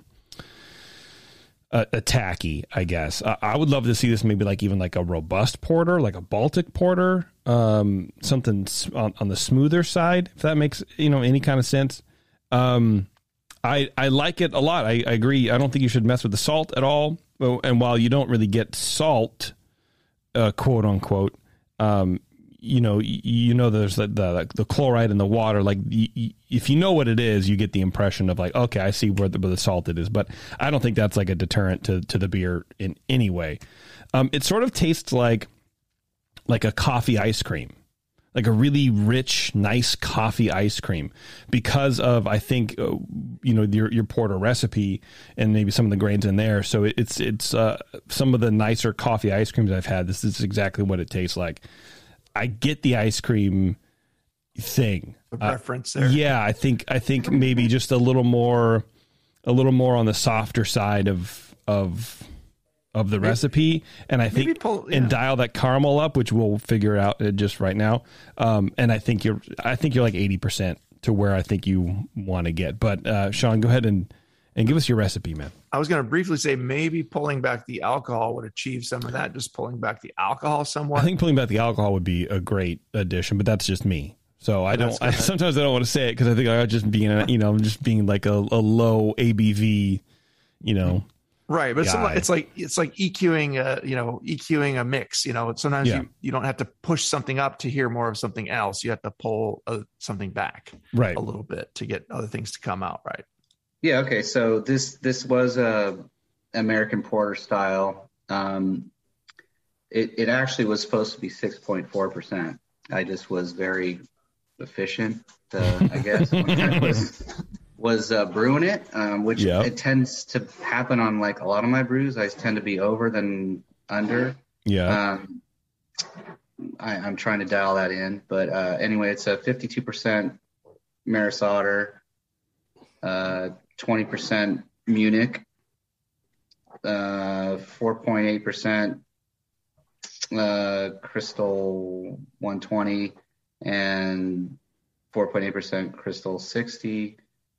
[SPEAKER 5] uh, a tacky, I guess. I, I would love to see this maybe like even like a robust porter, like a Baltic porter, um, something on, on the smoother side, if that makes, you know, any kind of sense. Um, I, I like it a lot. I, I agree. I don't think you should mess with the salt at all. And while you don't really get salt, uh, quote unquote, um, you know, you, you know, there's the, the the chloride in the water. Like, y- y- if you know what it is, you get the impression of like, okay, I see where the, where the salt it is. But I don't think that's like a deterrent to to the beer in any way. Um, it sort of tastes like like a coffee ice cream, like a really rich, nice coffee ice cream, because of I think uh, you know your your porter recipe and maybe some of the grains in there. So it, it's it's uh, some of the nicer coffee ice creams I've had. This is exactly what it tastes like. I get the ice cream thing.
[SPEAKER 6] The preference there.
[SPEAKER 5] Uh, yeah, I think I think maybe just a little more, a little more on the softer side of of of the maybe, recipe, and I think pull, yeah. and dial that caramel up, which we'll figure out just right now. Um, and I think you're I think you're like eighty percent to where I think you want to get. But uh, Sean, go ahead and and give us your recipe, man.
[SPEAKER 6] I was going to briefly say maybe pulling back the alcohol would achieve some of that, just pulling back the alcohol somewhat.
[SPEAKER 5] I think pulling back the alcohol would be a great addition, but that's just me. So I don't, I, sometimes I don't want to say it because I think I just being, a, you know, just being like a, a low A B V, you know.
[SPEAKER 6] Right. But it's, it's like, it's like EQing, a, you know, EQing a mix, you know, sometimes yeah. you, you don't have to push something up to hear more of something else. You have to pull uh, something back
[SPEAKER 5] right.
[SPEAKER 6] a little bit to get other things to come out. Right.
[SPEAKER 8] Yeah. Okay. So this this was a American porter style. Um, it it actually was supposed to be six point four percent. I just was very efficient, uh, I guess, when I was was uh, brewing it, um, which yep. it tends to happen on like a lot of my brews. I tend to be over than under.
[SPEAKER 5] Yeah.
[SPEAKER 8] Um, I, I'm trying to dial that in, but uh, anyway, it's a fifty-two percent Maris Otter. Uh, twenty percent Munich, uh, four point eight percent uh, Crystal one twenty, and four point eight percent Crystal sixty,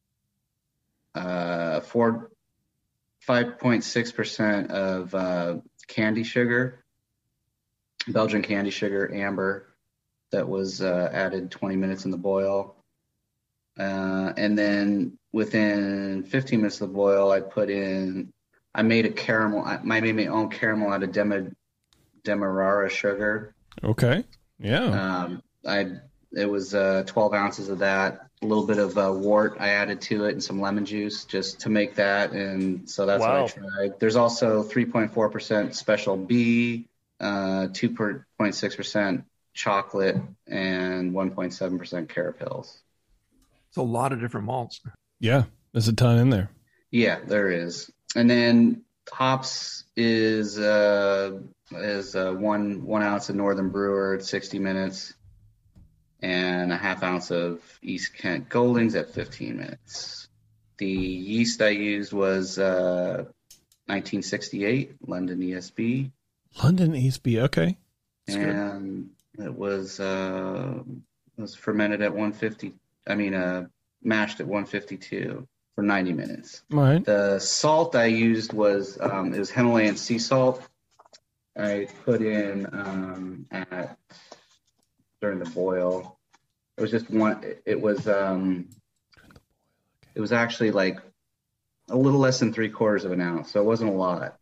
[SPEAKER 8] uh, four, five point six percent of uh, candy sugar, Belgian candy sugar, amber, that was uh, added twenty minutes in the boil. Uh, and then within fifteen minutes of the boil, I put in, I made a caramel, I made my own caramel out of Dema, Demerara sugar.
[SPEAKER 5] Okay. Yeah.
[SPEAKER 8] Um, I, it was uh, twelve ounces of that, a little bit of uh, wort I added to it and some lemon juice just to make that. And so that's wow. what I tried. There's also three point four percent Special B, uh, two point six percent chocolate, and one point seven percent Carapils.
[SPEAKER 6] It's a lot of different malts.
[SPEAKER 5] Yeah, there's a ton in there.
[SPEAKER 8] Yeah, there is. And then hops is uh, is uh, one one ounce of Northern Brewer at sixty minutes, and a half ounce of East Kent Goldings at fifteen minutes. The yeast I used was uh, nineteen sixty-eight London E S B.
[SPEAKER 5] London E S B, okay.
[SPEAKER 8] That's and good. It was uh, it was fermented at one fifty. I mean, uh, mashed at one fifty-two for ninety minutes.
[SPEAKER 5] All right.
[SPEAKER 8] The salt I used was um, it was Himalayan sea salt. I put in um, at during the boil. It was just one. It was um, it was actually like a little less than three quarters of an ounce, so it wasn't a lot.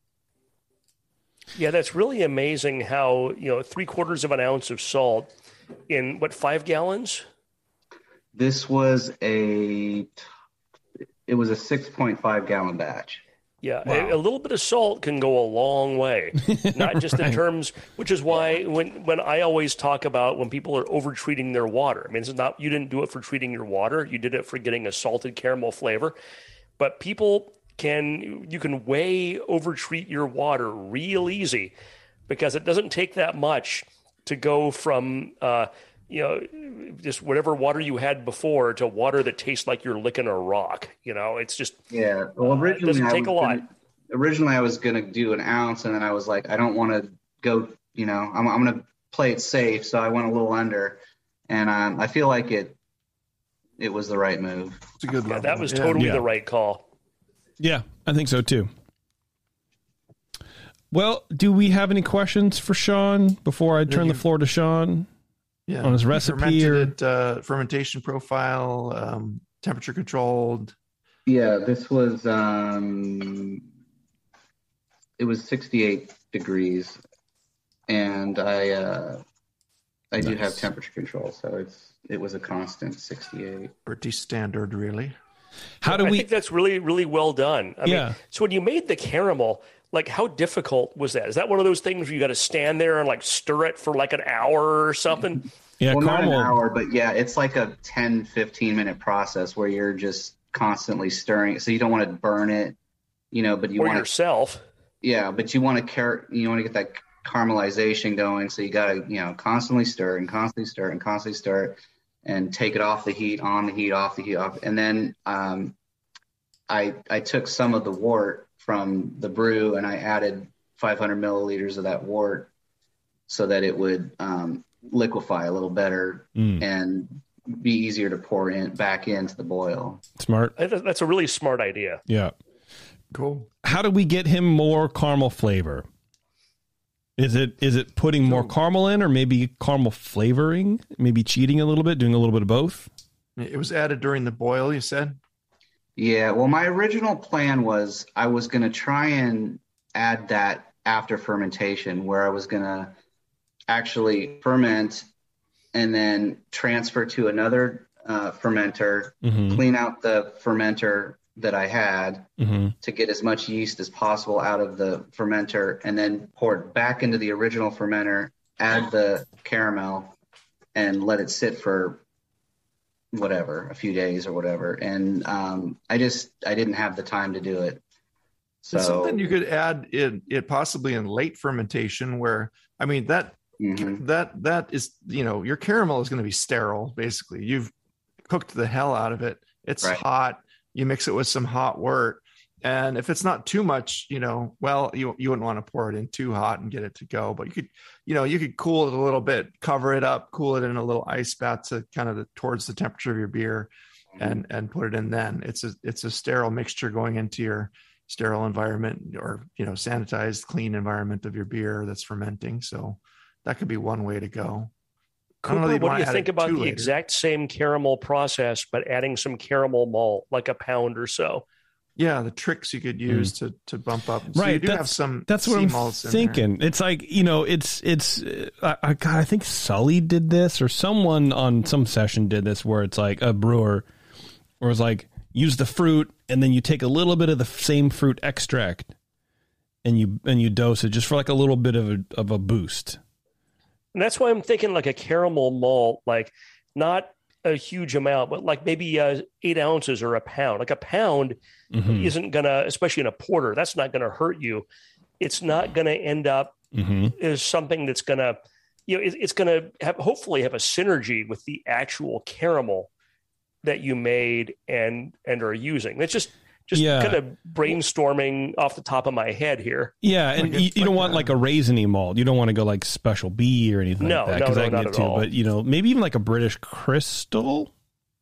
[SPEAKER 7] Yeah, that's really amazing. How you know three quarters of an ounce of salt in what five gallons?
[SPEAKER 8] This was a, it was a six point five gallon batch.
[SPEAKER 7] Yeah, wow. a, a little bit of salt can go a long way, not just in terms, which is why when, when I always talk about when people are over treating their water, I mean, it's not, you didn't do it for treating your water, you did it for getting a salted caramel flavor, but people can, you can way over treat your water real easy. because it doesn't take that much to go from, uh, you know, just whatever water you had before to water that tastes like you're licking a rock. You know, it's just,
[SPEAKER 8] yeah. Well, originally,
[SPEAKER 7] uh, it doesn't take
[SPEAKER 8] I
[SPEAKER 7] a
[SPEAKER 8] was
[SPEAKER 7] lot.
[SPEAKER 8] Gonna, originally, I was going to do an ounce, and then I was like, I don't want to go, you know, I'm, I'm going to play it safe. So I went a little under, and um, I feel like it, it was the right move.
[SPEAKER 6] It's a good
[SPEAKER 7] Yeah,
[SPEAKER 6] level.
[SPEAKER 7] that was
[SPEAKER 6] Yeah.
[SPEAKER 7] totally
[SPEAKER 5] Yeah.
[SPEAKER 7] the right call.
[SPEAKER 5] Yeah, I think so too. Well, do we have any questions for Sean before I turn
[SPEAKER 6] you-
[SPEAKER 5] the floor to Sean?
[SPEAKER 6] Yeah.
[SPEAKER 5] On his
[SPEAKER 6] You
[SPEAKER 5] recipe
[SPEAKER 6] fermented
[SPEAKER 5] or-
[SPEAKER 6] it, uh, fermentation profile, um, temperature controlled.
[SPEAKER 8] Yeah, this was um, it was sixty-eight degrees, and I uh, I do
[SPEAKER 5] Nice.
[SPEAKER 8] have temperature control, so it's it was a constant sixty-eight.
[SPEAKER 6] Pretty standard, really.
[SPEAKER 5] How do
[SPEAKER 7] I
[SPEAKER 5] we?
[SPEAKER 7] think that's really, really well done. I
[SPEAKER 5] Yeah.
[SPEAKER 7] mean, so when you made the caramel, like how difficult was that? Is that one of those things where you got to stand there and like stir it for like an hour or something?
[SPEAKER 5] Yeah,
[SPEAKER 8] Well,
[SPEAKER 5] caramel.
[SPEAKER 8] not an hour, but yeah, it's like a ten, fifteen minute process where you're just constantly stirring. So you don't want to burn it, you know, but you
[SPEAKER 7] Or
[SPEAKER 8] want to,
[SPEAKER 7] yourself?
[SPEAKER 8] yeah, but you want to car- you want to get that caramelization going. So you got to, you know, constantly stir and constantly stir and constantly stir and take it off the heat, on the heat, off the heat, off. And then um, I I took some of the wort from the brew and I added five hundred milliliters of that wort so that it would um, liquefy a little better
[SPEAKER 5] Mm.
[SPEAKER 8] and be easier to pour in back into the boil.
[SPEAKER 5] Smart.
[SPEAKER 7] I think That's a really smart idea.
[SPEAKER 5] Yeah.
[SPEAKER 6] Cool.
[SPEAKER 5] How do we get him more caramel flavor? Is it is it putting more caramel in, or maybe caramel flavoring? Maybe cheating a little bit, doing a little bit of both.
[SPEAKER 6] It was added during the boil, you said?
[SPEAKER 8] Yeah, well, my original plan was I was going to try and add that after fermentation, where I was going to actually ferment and then transfer to another uh, fermenter,
[SPEAKER 5] Mm-hmm.
[SPEAKER 8] clean out the fermenter that I had
[SPEAKER 5] Mm-hmm.
[SPEAKER 8] to get as much yeast as possible out of the fermenter, and then pour it back into the original fermenter, add the caramel, and let it sit for whatever, a few days or whatever. And um, I just, I didn't have the time to do it. So
[SPEAKER 6] It's something you could add in it possibly in late fermentation where, I mean, that,
[SPEAKER 8] mhm.
[SPEAKER 6] that, that is, you know, your caramel is going to be sterile. Basically you've cooked the hell out of it. It's
[SPEAKER 8] Right.
[SPEAKER 6] hot. You mix it with some hot wort. And if it's not too much, you know, well, you, you wouldn't want to pour it in too hot and get it to go, but you could, you know, you could cool it a little bit, cover it up, cool it in a little ice bath to kind of the, towards the temperature of your beer and, and put it in then. It's a, it's a sterile mixture going into your sterile environment or, you know, sanitized, clean environment of your beer that's fermenting. So that could be one way to go. I don't know that
[SPEAKER 7] Cooper,
[SPEAKER 6] you'd
[SPEAKER 7] what
[SPEAKER 6] wanna
[SPEAKER 7] do you
[SPEAKER 6] add
[SPEAKER 7] think
[SPEAKER 6] it
[SPEAKER 7] about
[SPEAKER 6] too
[SPEAKER 7] the
[SPEAKER 6] later.
[SPEAKER 7] exact same caramel process, but adding some caramel malt, like a pound or so?
[SPEAKER 6] Yeah, the tricks you could use to to bump up. So
[SPEAKER 5] Right,
[SPEAKER 6] you do
[SPEAKER 5] that's-
[SPEAKER 6] have some.
[SPEAKER 5] That's what
[SPEAKER 6] sea
[SPEAKER 5] I'm
[SPEAKER 6] malts in there.
[SPEAKER 5] thinking. It's like, you know, it's it's. Uh, I, I- God, I think Sully did this, or someone on some session did this, where it's like a brewer, where it's like use the fruit, and then you take a little bit of the same fruit extract, and you and you dose it just for like a little bit of a of a boost.
[SPEAKER 7] And that's why I'm thinking like a caramel malt, like not a huge amount, but like maybe uh, eight ounces or a pound. Like a pound
[SPEAKER 5] Mhm.
[SPEAKER 7] isn't going to, especially in a porter, that's not going to hurt you. It's not going to end up
[SPEAKER 5] Mhm.
[SPEAKER 7] as something that's going to, you know, it, it's going to have hopefully have a synergy with the actual caramel that you made and and are using. It's just just
[SPEAKER 5] Yeah.
[SPEAKER 7] kind of brainstorming off the top of my head here.
[SPEAKER 5] Yeah, and
[SPEAKER 6] Like
[SPEAKER 5] you,
[SPEAKER 6] it's
[SPEAKER 5] you don't
[SPEAKER 6] like
[SPEAKER 5] want
[SPEAKER 6] a-
[SPEAKER 5] like a raisiny malt. You don't want to go like Special B or anything
[SPEAKER 7] No,
[SPEAKER 5] like that
[SPEAKER 7] no,
[SPEAKER 5] because
[SPEAKER 7] no,
[SPEAKER 5] that can
[SPEAKER 7] not
[SPEAKER 5] get
[SPEAKER 7] at
[SPEAKER 5] too.
[SPEAKER 7] all.
[SPEAKER 5] But you know, maybe even like a British Crystal.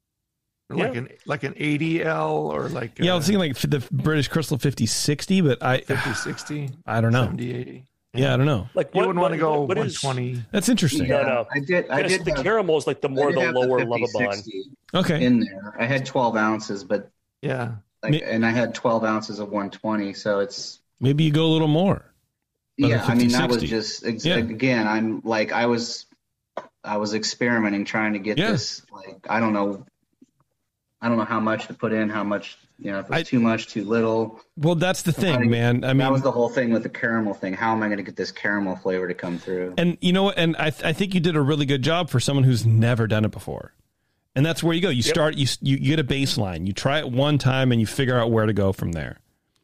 [SPEAKER 6] like
[SPEAKER 7] Yeah.
[SPEAKER 6] an like an eighty L or like
[SPEAKER 5] Yeah, I
[SPEAKER 6] a
[SPEAKER 5] was thinking like the British Crystal fifty sixty, but I
[SPEAKER 6] fifty, sixty,
[SPEAKER 5] I don't know.
[SPEAKER 6] seventy, eighty.
[SPEAKER 5] Yeah, I don't know.
[SPEAKER 7] Like
[SPEAKER 6] You
[SPEAKER 7] what,
[SPEAKER 6] wouldn't want to
[SPEAKER 7] what-
[SPEAKER 6] go
[SPEAKER 7] what is-
[SPEAKER 6] one twenty.
[SPEAKER 5] That's interesting.
[SPEAKER 7] No, no.
[SPEAKER 8] I did. I
[SPEAKER 7] Because
[SPEAKER 8] did.
[SPEAKER 7] the
[SPEAKER 8] have,
[SPEAKER 7] caramel is like the more
[SPEAKER 8] I did
[SPEAKER 7] the
[SPEAKER 8] have
[SPEAKER 7] lower
[SPEAKER 8] fifty,
[SPEAKER 7] Lovabond.
[SPEAKER 8] sixty
[SPEAKER 5] Okay.
[SPEAKER 8] in there. I had twelve ounces, but
[SPEAKER 6] Yeah.
[SPEAKER 8] like,
[SPEAKER 5] Me-
[SPEAKER 8] and I had twelve ounces of one twenty. So it's
[SPEAKER 5] Maybe you go a little more. Another
[SPEAKER 8] yeah. I mean, that was
[SPEAKER 5] fifty,
[SPEAKER 8] just ex-
[SPEAKER 5] Yeah.
[SPEAKER 8] again. I'm like I was, I was experimenting, trying to get
[SPEAKER 5] Yeah.
[SPEAKER 8] this. Like I don't know. I don't know how much to put in, how much, you know, if it's
[SPEAKER 5] I-
[SPEAKER 8] too much, too little.
[SPEAKER 5] Well, that's the thing,
[SPEAKER 8] I-
[SPEAKER 5] man. I mean,
[SPEAKER 8] that was the whole thing with the caramel thing. How am I going to get this caramel flavor to come through?
[SPEAKER 5] and you know what? And I, th- I think you did a really good job for someone who's never done it before. And that's where you go. You start, you, you you get a baseline. You try it one time and you figure out where to go from there.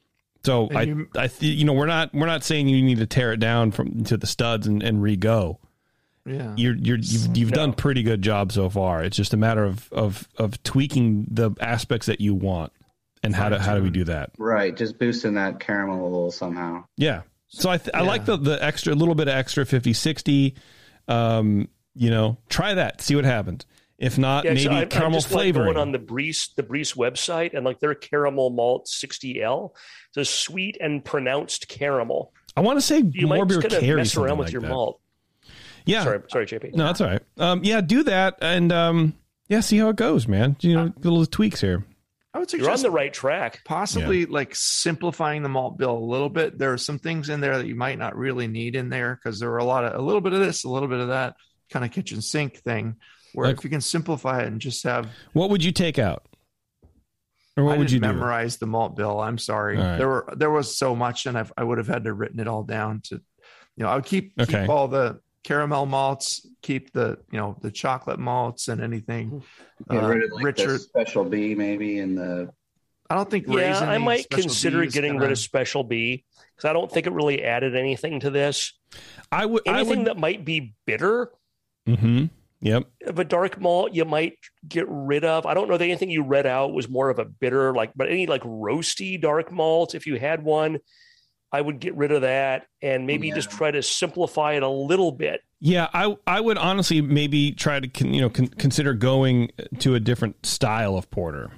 [SPEAKER 5] So
[SPEAKER 6] And
[SPEAKER 5] I,
[SPEAKER 6] you-
[SPEAKER 5] I, th- you know, we're not we're not saying you need to tear it down from to the studs and, and re-go.
[SPEAKER 6] Yeah.
[SPEAKER 5] You're you're you've, you've
[SPEAKER 7] No.
[SPEAKER 5] done pretty good job so far. It's just a matter of of of tweaking the aspects that you want, and how to how do we do that?
[SPEAKER 8] Right, just boosting that caramel a little somehow.
[SPEAKER 5] Yeah. So I th- I
[SPEAKER 6] Yeah.
[SPEAKER 5] like the the extra a little bit of extra fifty sixty. Um, you know, try that, see what happens. If not,
[SPEAKER 7] Yeah,
[SPEAKER 5] maybe
[SPEAKER 7] so I'm,
[SPEAKER 5] caramel
[SPEAKER 7] I'm just
[SPEAKER 5] flavoring.
[SPEAKER 7] like going on the Brees the Brees website, and like their caramel malt sixty L, it's a sweet and pronounced caramel.
[SPEAKER 5] I want to say
[SPEAKER 7] You
[SPEAKER 5] more
[SPEAKER 7] might
[SPEAKER 5] beer
[SPEAKER 7] just kind of
[SPEAKER 5] carries
[SPEAKER 7] mess
[SPEAKER 5] something
[SPEAKER 7] around with
[SPEAKER 5] like
[SPEAKER 7] your
[SPEAKER 5] that.
[SPEAKER 7] malt.
[SPEAKER 5] Yeah.
[SPEAKER 7] Sorry, sorry, J P.
[SPEAKER 5] No, that's all right. Um, yeah, do that, and um, yeah, see how it goes, man. You know, little tweaks here.
[SPEAKER 6] I would
[SPEAKER 7] You're
[SPEAKER 6] suggest
[SPEAKER 7] on the right track.
[SPEAKER 6] possibly like simplifying the malt bill a little bit. There are some things in there that you might not really need in there because there are a lot of a little bit of this, a little bit of that kind of kitchen sink thing. Where
[SPEAKER 5] Like-
[SPEAKER 6] if you can simplify it and just have,
[SPEAKER 5] What would you take out, or what
[SPEAKER 6] I
[SPEAKER 5] would
[SPEAKER 6] didn't
[SPEAKER 5] you do?
[SPEAKER 6] memorize the malt bill. I'm sorry.
[SPEAKER 5] All right.
[SPEAKER 6] There were there was so much, and I've, I would have had to written it all down to, you know, I would keep
[SPEAKER 5] Okay.
[SPEAKER 6] keep all the caramel malts, keep the you know the chocolate malts and anything.
[SPEAKER 8] Get
[SPEAKER 6] uh,
[SPEAKER 8] rid of like
[SPEAKER 6] Richard,
[SPEAKER 8] the special B maybe and the
[SPEAKER 6] I don't think
[SPEAKER 7] Yeah,
[SPEAKER 6] raisin.
[SPEAKER 7] I might consider getting rid of
[SPEAKER 6] Special
[SPEAKER 7] Special B because I don't think it really added anything to this.
[SPEAKER 5] I would. I
[SPEAKER 7] Anything
[SPEAKER 5] would.
[SPEAKER 7] that might be bitter
[SPEAKER 5] Mm-hmm. Yep.
[SPEAKER 7] of a dark malt, you might get rid of. I don't know that anything you read out was more of a bitter, like, but any like roasty dark malt, if you had one, I would get rid of that and maybe
[SPEAKER 8] Yeah.
[SPEAKER 7] just try to simplify it a little bit.
[SPEAKER 5] Yeah, I I would honestly maybe try to con, you know con, consider going to a different style of porter.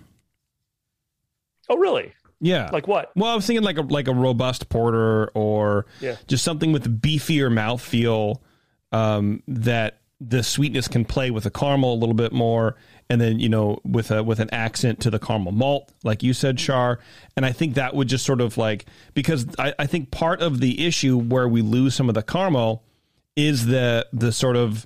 [SPEAKER 7] Oh, really?
[SPEAKER 5] Yeah.
[SPEAKER 7] Like what?
[SPEAKER 5] Well, I was thinking like a like a robust porter or
[SPEAKER 7] Yeah.
[SPEAKER 5] just something with a beefier mouthfeel um, that the sweetness can play with the caramel a little bit more, and then you know with a with an accent to the caramel malt, like you said, Char. And I think that would just sort of like because I, I think part of the issue where we lose some of the caramel is the the sort of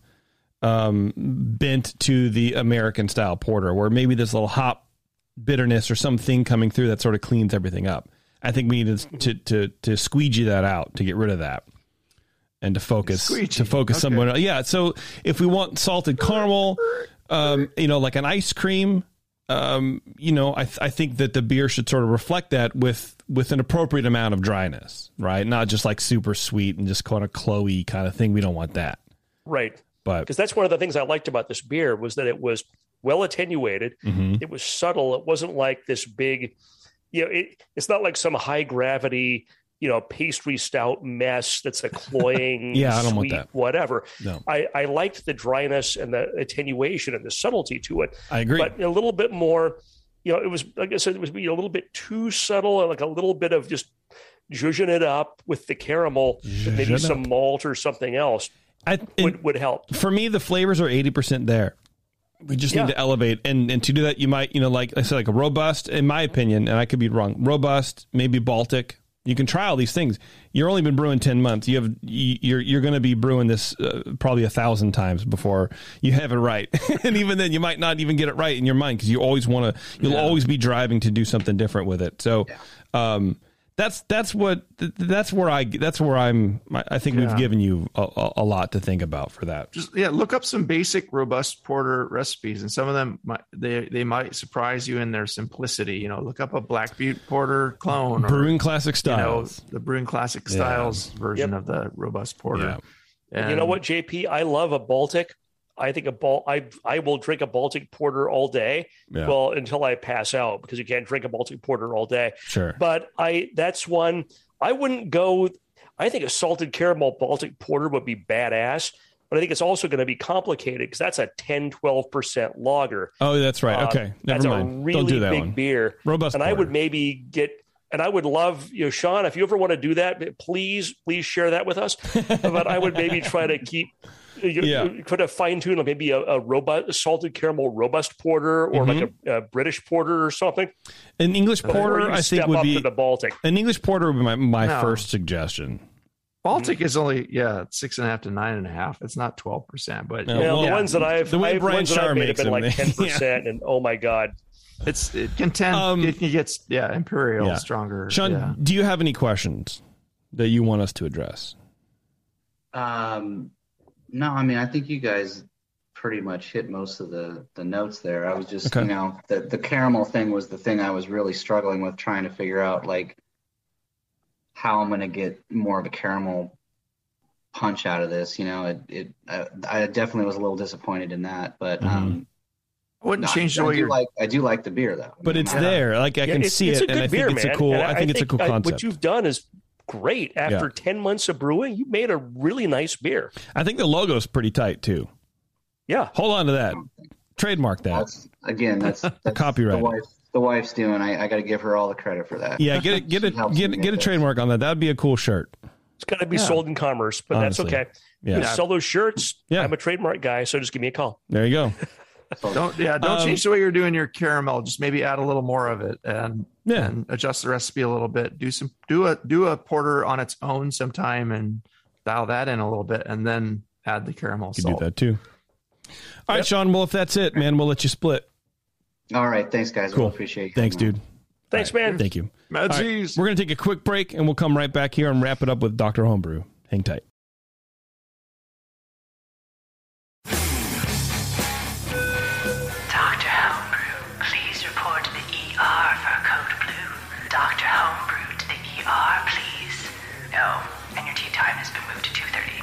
[SPEAKER 5] um, bent to the American style porter, where maybe this little hop bitterness or something coming through that sort of cleans everything up. I think we need to to to, to squeegee that out to get rid of that and to focus
[SPEAKER 6] Squeegee.
[SPEAKER 5] to focus
[SPEAKER 6] Okay.
[SPEAKER 5] someone else. Yeah. So if we want salted caramel, um, you know, like an ice cream, um, you know, I th- I think that the beer should sort of reflect that with with an appropriate amount of dryness, right? Not just like super sweet and just kind of cloey kind of thing. We don't want that.
[SPEAKER 7] Right.
[SPEAKER 5] But
[SPEAKER 7] Because that's one of the things I liked about this beer was that it was well attenuated.
[SPEAKER 5] mhm.
[SPEAKER 7] It was subtle. It wasn't like this big, you know, it, it's not like some high gravity, you know, pastry stout mess that's a cloying,
[SPEAKER 5] Yeah, I don't want
[SPEAKER 7] sweet,
[SPEAKER 5] that.
[SPEAKER 7] whatever.
[SPEAKER 5] No.
[SPEAKER 7] I, I liked the dryness and the attenuation and the subtlety to it,
[SPEAKER 5] I agree.
[SPEAKER 7] but a little bit more, you know, it was, like I said, it was you know, a little bit too subtle, like a little bit of just zhuzhing it up with the caramel, with maybe
[SPEAKER 5] Zhuzh it
[SPEAKER 7] some
[SPEAKER 5] up.
[SPEAKER 7] malt or something else
[SPEAKER 5] I, and
[SPEAKER 7] would, would help.
[SPEAKER 5] for me, the flavors are eighty percent there. We just
[SPEAKER 7] Yeah.
[SPEAKER 5] need to elevate, and and to do that, you might, you know, like I said, like a robust, in my opinion, and I could be wrong. Robust, maybe Baltic. You can try all these things. You've only been brewing ten months. You have you- you're you're going to be brewing this uh, probably a thousand times before you have it right, and even then, you might not even get it right in your mind because you always want to. You'll
[SPEAKER 6] Yeah.
[SPEAKER 5] always be driving to do something different with it. So, um, that's that's what th- that's where I that's where I'm. I think we've
[SPEAKER 6] Yeah.
[SPEAKER 5] given you a, a, a lot to think about for that.
[SPEAKER 6] just yeah, look up some basic robust porter recipes, and some of them might, they they might surprise you in their simplicity. You know, look up a Black Butte porter clone, or
[SPEAKER 5] Brewing classic
[SPEAKER 6] you know,
[SPEAKER 5] styles.
[SPEAKER 6] the Brewing Classic
[SPEAKER 5] Yeah.
[SPEAKER 6] Styles version
[SPEAKER 7] Yep.
[SPEAKER 6] of the robust porter.
[SPEAKER 5] Yeah.
[SPEAKER 6] And
[SPEAKER 7] You know what, J P? I love a Baltic. I think a Bal- I I will drink a Baltic porter all day.
[SPEAKER 5] Yeah.
[SPEAKER 7] Well, until I pass out because you can't drink a Baltic porter all day.
[SPEAKER 5] Sure.
[SPEAKER 7] But I that's one I wouldn't go. I think a salted caramel Baltic porter would be badass. But I think it's also going to be complicated because that's a ten, twelve percent lager.
[SPEAKER 5] Oh, that's right.
[SPEAKER 7] Uh,
[SPEAKER 5] Okay.
[SPEAKER 7] that's
[SPEAKER 5] Never
[SPEAKER 7] a
[SPEAKER 5] mind.
[SPEAKER 7] really
[SPEAKER 5] Don't do that
[SPEAKER 7] big
[SPEAKER 5] one.
[SPEAKER 7] beer.
[SPEAKER 5] Robust
[SPEAKER 7] And I
[SPEAKER 5] porter.
[SPEAKER 7] would maybe get, and I would love, you know, Sean, if you ever want to do that, please, please share that with us. But I would maybe try to keep, you,
[SPEAKER 5] Yeah.
[SPEAKER 7] you could have fine tuned maybe a, a robust, salted caramel robust porter or like
[SPEAKER 5] Mm-hmm.
[SPEAKER 7] a, a British porter or something.
[SPEAKER 5] An English
[SPEAKER 7] Or
[SPEAKER 5] porter,
[SPEAKER 7] you
[SPEAKER 5] I think,
[SPEAKER 7] step
[SPEAKER 5] would
[SPEAKER 7] up
[SPEAKER 5] be
[SPEAKER 7] to the Baltic.
[SPEAKER 5] an English porter would be my, my
[SPEAKER 6] No.
[SPEAKER 5] first suggestion.
[SPEAKER 6] Baltic is only yeah six and a half to nine and a half. It's not twelve percent, but
[SPEAKER 5] No,
[SPEAKER 7] You know,
[SPEAKER 5] well,
[SPEAKER 7] the ones that I've,
[SPEAKER 5] the way
[SPEAKER 7] I've
[SPEAKER 5] Brian
[SPEAKER 7] ones that I've
[SPEAKER 5] Schaar
[SPEAKER 7] made have
[SPEAKER 5] makes
[SPEAKER 7] been
[SPEAKER 5] them,
[SPEAKER 7] like
[SPEAKER 5] they-
[SPEAKER 7] ten percent, and oh my god,
[SPEAKER 6] it's it can tend
[SPEAKER 5] Um,
[SPEAKER 6] it can get yeah imperial
[SPEAKER 5] yeah.
[SPEAKER 6] stronger.
[SPEAKER 5] Sean,
[SPEAKER 6] yeah.
[SPEAKER 5] do you have any questions that you want us to address?
[SPEAKER 8] Um, no, I mean, I think you guys pretty much hit most of the, the notes there. I was just,
[SPEAKER 5] Okay.
[SPEAKER 8] you know, the, the caramel thing was the thing I was really struggling with trying to figure out. Like, how I'm going to get more of a caramel punch out of this. You know, it, it I, I definitely was a little disappointed in that, but
[SPEAKER 5] Mm-hmm.
[SPEAKER 8] um,
[SPEAKER 6] I wouldn't
[SPEAKER 8] no,
[SPEAKER 6] change
[SPEAKER 8] I,
[SPEAKER 6] the way
[SPEAKER 8] I do
[SPEAKER 6] you're
[SPEAKER 8] like. I do like the beer though.
[SPEAKER 5] But it's
[SPEAKER 8] Yeah.
[SPEAKER 5] there. Like I
[SPEAKER 7] Yeah,
[SPEAKER 5] can
[SPEAKER 7] it's,
[SPEAKER 5] see
[SPEAKER 7] it's
[SPEAKER 5] it,
[SPEAKER 7] a good
[SPEAKER 5] and I
[SPEAKER 7] beer,
[SPEAKER 5] think it's
[SPEAKER 7] man.
[SPEAKER 5] a cool.
[SPEAKER 7] And
[SPEAKER 5] I think it's a cool
[SPEAKER 7] I-
[SPEAKER 5] concept.
[SPEAKER 7] what you've done is great. After
[SPEAKER 5] Yeah.
[SPEAKER 7] ten months of brewing, you made a really nice beer.
[SPEAKER 5] I think the logo's pretty tight too.
[SPEAKER 7] Yeah.
[SPEAKER 5] Hold on to that. Trademark that.
[SPEAKER 8] That's, again, that's, that's
[SPEAKER 5] Copyright.
[SPEAKER 8] The wife, the wife's doing. I, I got to give her all the credit for that.
[SPEAKER 5] Yeah, get it, get it,
[SPEAKER 8] She helps
[SPEAKER 5] get
[SPEAKER 8] me
[SPEAKER 5] get a
[SPEAKER 8] this.
[SPEAKER 5] trademark on that. That'd be a cool shirt.
[SPEAKER 7] It's got to be
[SPEAKER 6] Yeah.
[SPEAKER 7] sold in commerce, but
[SPEAKER 5] Honestly.
[SPEAKER 7] that's okay.
[SPEAKER 5] Yeah.
[SPEAKER 7] You sell those shirts.
[SPEAKER 5] Yeah.
[SPEAKER 7] I'm a trademark guy, so just give me a call.
[SPEAKER 5] There you go.
[SPEAKER 6] Don't yeah, don't
[SPEAKER 5] Um,
[SPEAKER 6] change the way you're doing your caramel. Just maybe add a little more of it and
[SPEAKER 5] Yeah.
[SPEAKER 6] and adjust the recipe a little bit. Do some do a do a porter on its own sometime and dial that in a little bit, and then add the caramel
[SPEAKER 5] You could
[SPEAKER 6] salt.
[SPEAKER 5] do that too. All right,
[SPEAKER 7] Yep.
[SPEAKER 5] Sean. Well, if that's it, man, we'll let you split.
[SPEAKER 8] All right, thanks guys.
[SPEAKER 5] Cool.
[SPEAKER 8] We'll appreciate you.
[SPEAKER 5] Thanks, dude.
[SPEAKER 7] Thanks,
[SPEAKER 5] All right.
[SPEAKER 7] man.
[SPEAKER 5] Thank you.
[SPEAKER 6] Mad
[SPEAKER 5] All right,
[SPEAKER 6] cheese.
[SPEAKER 5] we're gonna take a quick break, and we'll come right back here and wrap it up with Doctor Homebrew. Hang tight.
[SPEAKER 2] Doctor Homebrew, please report to the E R for a code blue. Doctor Homebrew to the E R, please. No, and your tea time has been moved to two thirty.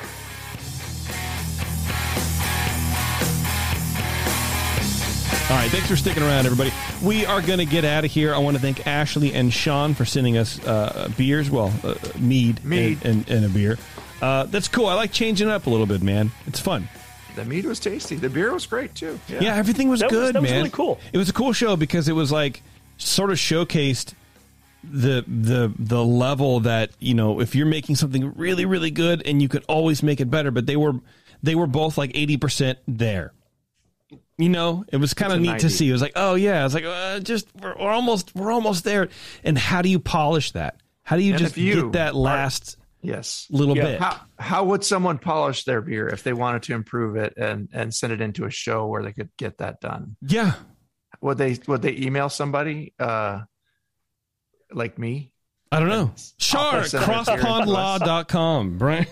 [SPEAKER 5] All right, thanks for sticking around, everybody. We are going to get out of here. I want to thank Ashley and Sean for sending us uh, beers, well, uh, mead,
[SPEAKER 6] Mead.
[SPEAKER 5] And, and, and a beer. Uh, that's cool. I like changing it up a little bit, man. It's fun.
[SPEAKER 6] The mead was tasty. The beer was great too. Yeah.
[SPEAKER 5] Yeah, everything was
[SPEAKER 7] That was-
[SPEAKER 5] good,
[SPEAKER 7] that was
[SPEAKER 5] man.
[SPEAKER 7] really cool.
[SPEAKER 5] It was a cool show because it was like sort of showcased the the the level that, you know, if you're making something really really good and you could always make it better, but they were they were both like eighty percent there. You know, it was kind of
[SPEAKER 6] It's a
[SPEAKER 5] neat to
[SPEAKER 6] ninety.
[SPEAKER 5] see. It was like, oh yeah, it's like uh, just we're, we're almost we're almost there. And how do you polish that? How do you
[SPEAKER 6] And
[SPEAKER 5] just
[SPEAKER 6] if you
[SPEAKER 5] get that
[SPEAKER 6] are-
[SPEAKER 5] last
[SPEAKER 6] Yes.
[SPEAKER 5] little
[SPEAKER 7] Yeah.
[SPEAKER 5] bit?
[SPEAKER 6] How how would someone polish their beer if they wanted to improve it and and send it into a show where they could get that done?
[SPEAKER 5] Yeah.
[SPEAKER 6] Would they would they email somebody uh like me?
[SPEAKER 5] I don't know.
[SPEAKER 6] I'll
[SPEAKER 5] Char,
[SPEAKER 6] send it here to
[SPEAKER 5] crosspondlaw dot com, Brian.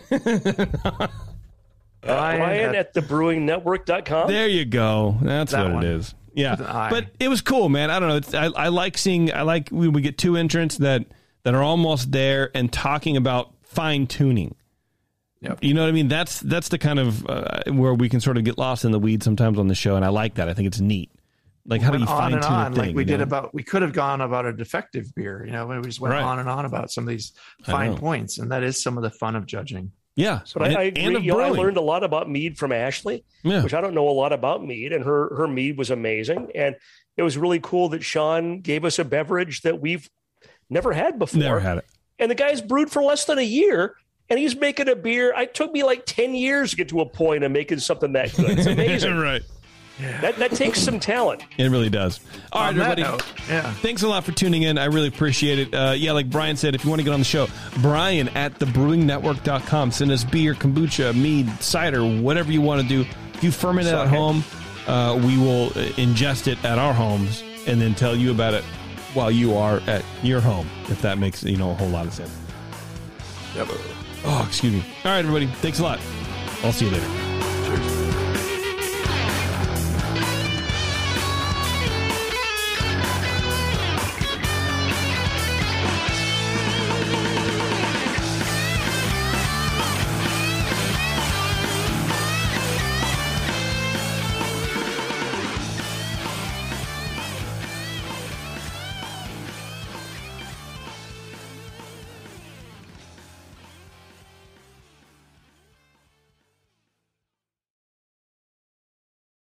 [SPEAKER 6] Brian
[SPEAKER 7] Brian
[SPEAKER 6] at-
[SPEAKER 7] at the brewing network dot com.
[SPEAKER 5] There you go. That's
[SPEAKER 6] That
[SPEAKER 5] what
[SPEAKER 6] one.
[SPEAKER 5] it is. Yeah,
[SPEAKER 6] With an I.
[SPEAKER 5] but it was cool, man. I don't know. It's, I, I like seeing. I like when we get two entrants that that are almost there and talking about fine tuning.
[SPEAKER 6] Yep.
[SPEAKER 5] You know what I mean? That's that's the kind of uh, where we can sort of get lost in the weeds sometimes on the show, and I like that. I think it's neat. Like how do you
[SPEAKER 6] went on
[SPEAKER 5] fine
[SPEAKER 6] and
[SPEAKER 5] tune
[SPEAKER 6] on
[SPEAKER 5] a thing?
[SPEAKER 6] like we
[SPEAKER 5] you
[SPEAKER 6] did
[SPEAKER 5] know?
[SPEAKER 6] about we could have gone about a defective beer, you know, we just went
[SPEAKER 5] Right.
[SPEAKER 6] on and on about some of these
[SPEAKER 5] I know.
[SPEAKER 6] fine points, and that is some of the fun of judging.
[SPEAKER 5] Yeah,
[SPEAKER 7] But I, I
[SPEAKER 5] and,
[SPEAKER 7] agree.
[SPEAKER 5] and of
[SPEAKER 7] You know, I
[SPEAKER 5] brewing.
[SPEAKER 7] learned a lot about mead from Ashley,
[SPEAKER 5] Yeah.
[SPEAKER 7] which I don't know a lot about mead, and her her mead was amazing. And it was really cool that Sean gave us a beverage that we've never had before.
[SPEAKER 5] Never had it.
[SPEAKER 7] And the guy's brewed for less than a year, and he's making a beer. It took me like ten years to get to a point of making something that good. It's amazing.
[SPEAKER 5] Right.
[SPEAKER 7] That that takes some talent.
[SPEAKER 5] It really does. All right,
[SPEAKER 6] On that
[SPEAKER 5] everybody.
[SPEAKER 6] note, yeah.
[SPEAKER 5] Thanks a lot for tuning in. I really appreciate it. Uh, yeah, like Brian said, if you want to get on the show, Brian at the brewing network dot com. Send us beer, kombucha, mead, cider, whatever you want to do. If you ferment it at
[SPEAKER 7] Sorry.
[SPEAKER 5] home, uh, we will uh, ingest it at our homes and then tell you about it while you are at your home, if that makes, you know, a whole lot of sense.
[SPEAKER 6] Yep.
[SPEAKER 5] Oh, excuse me. All right, everybody. Thanks a lot. I'll see you later.
[SPEAKER 6] Cheers.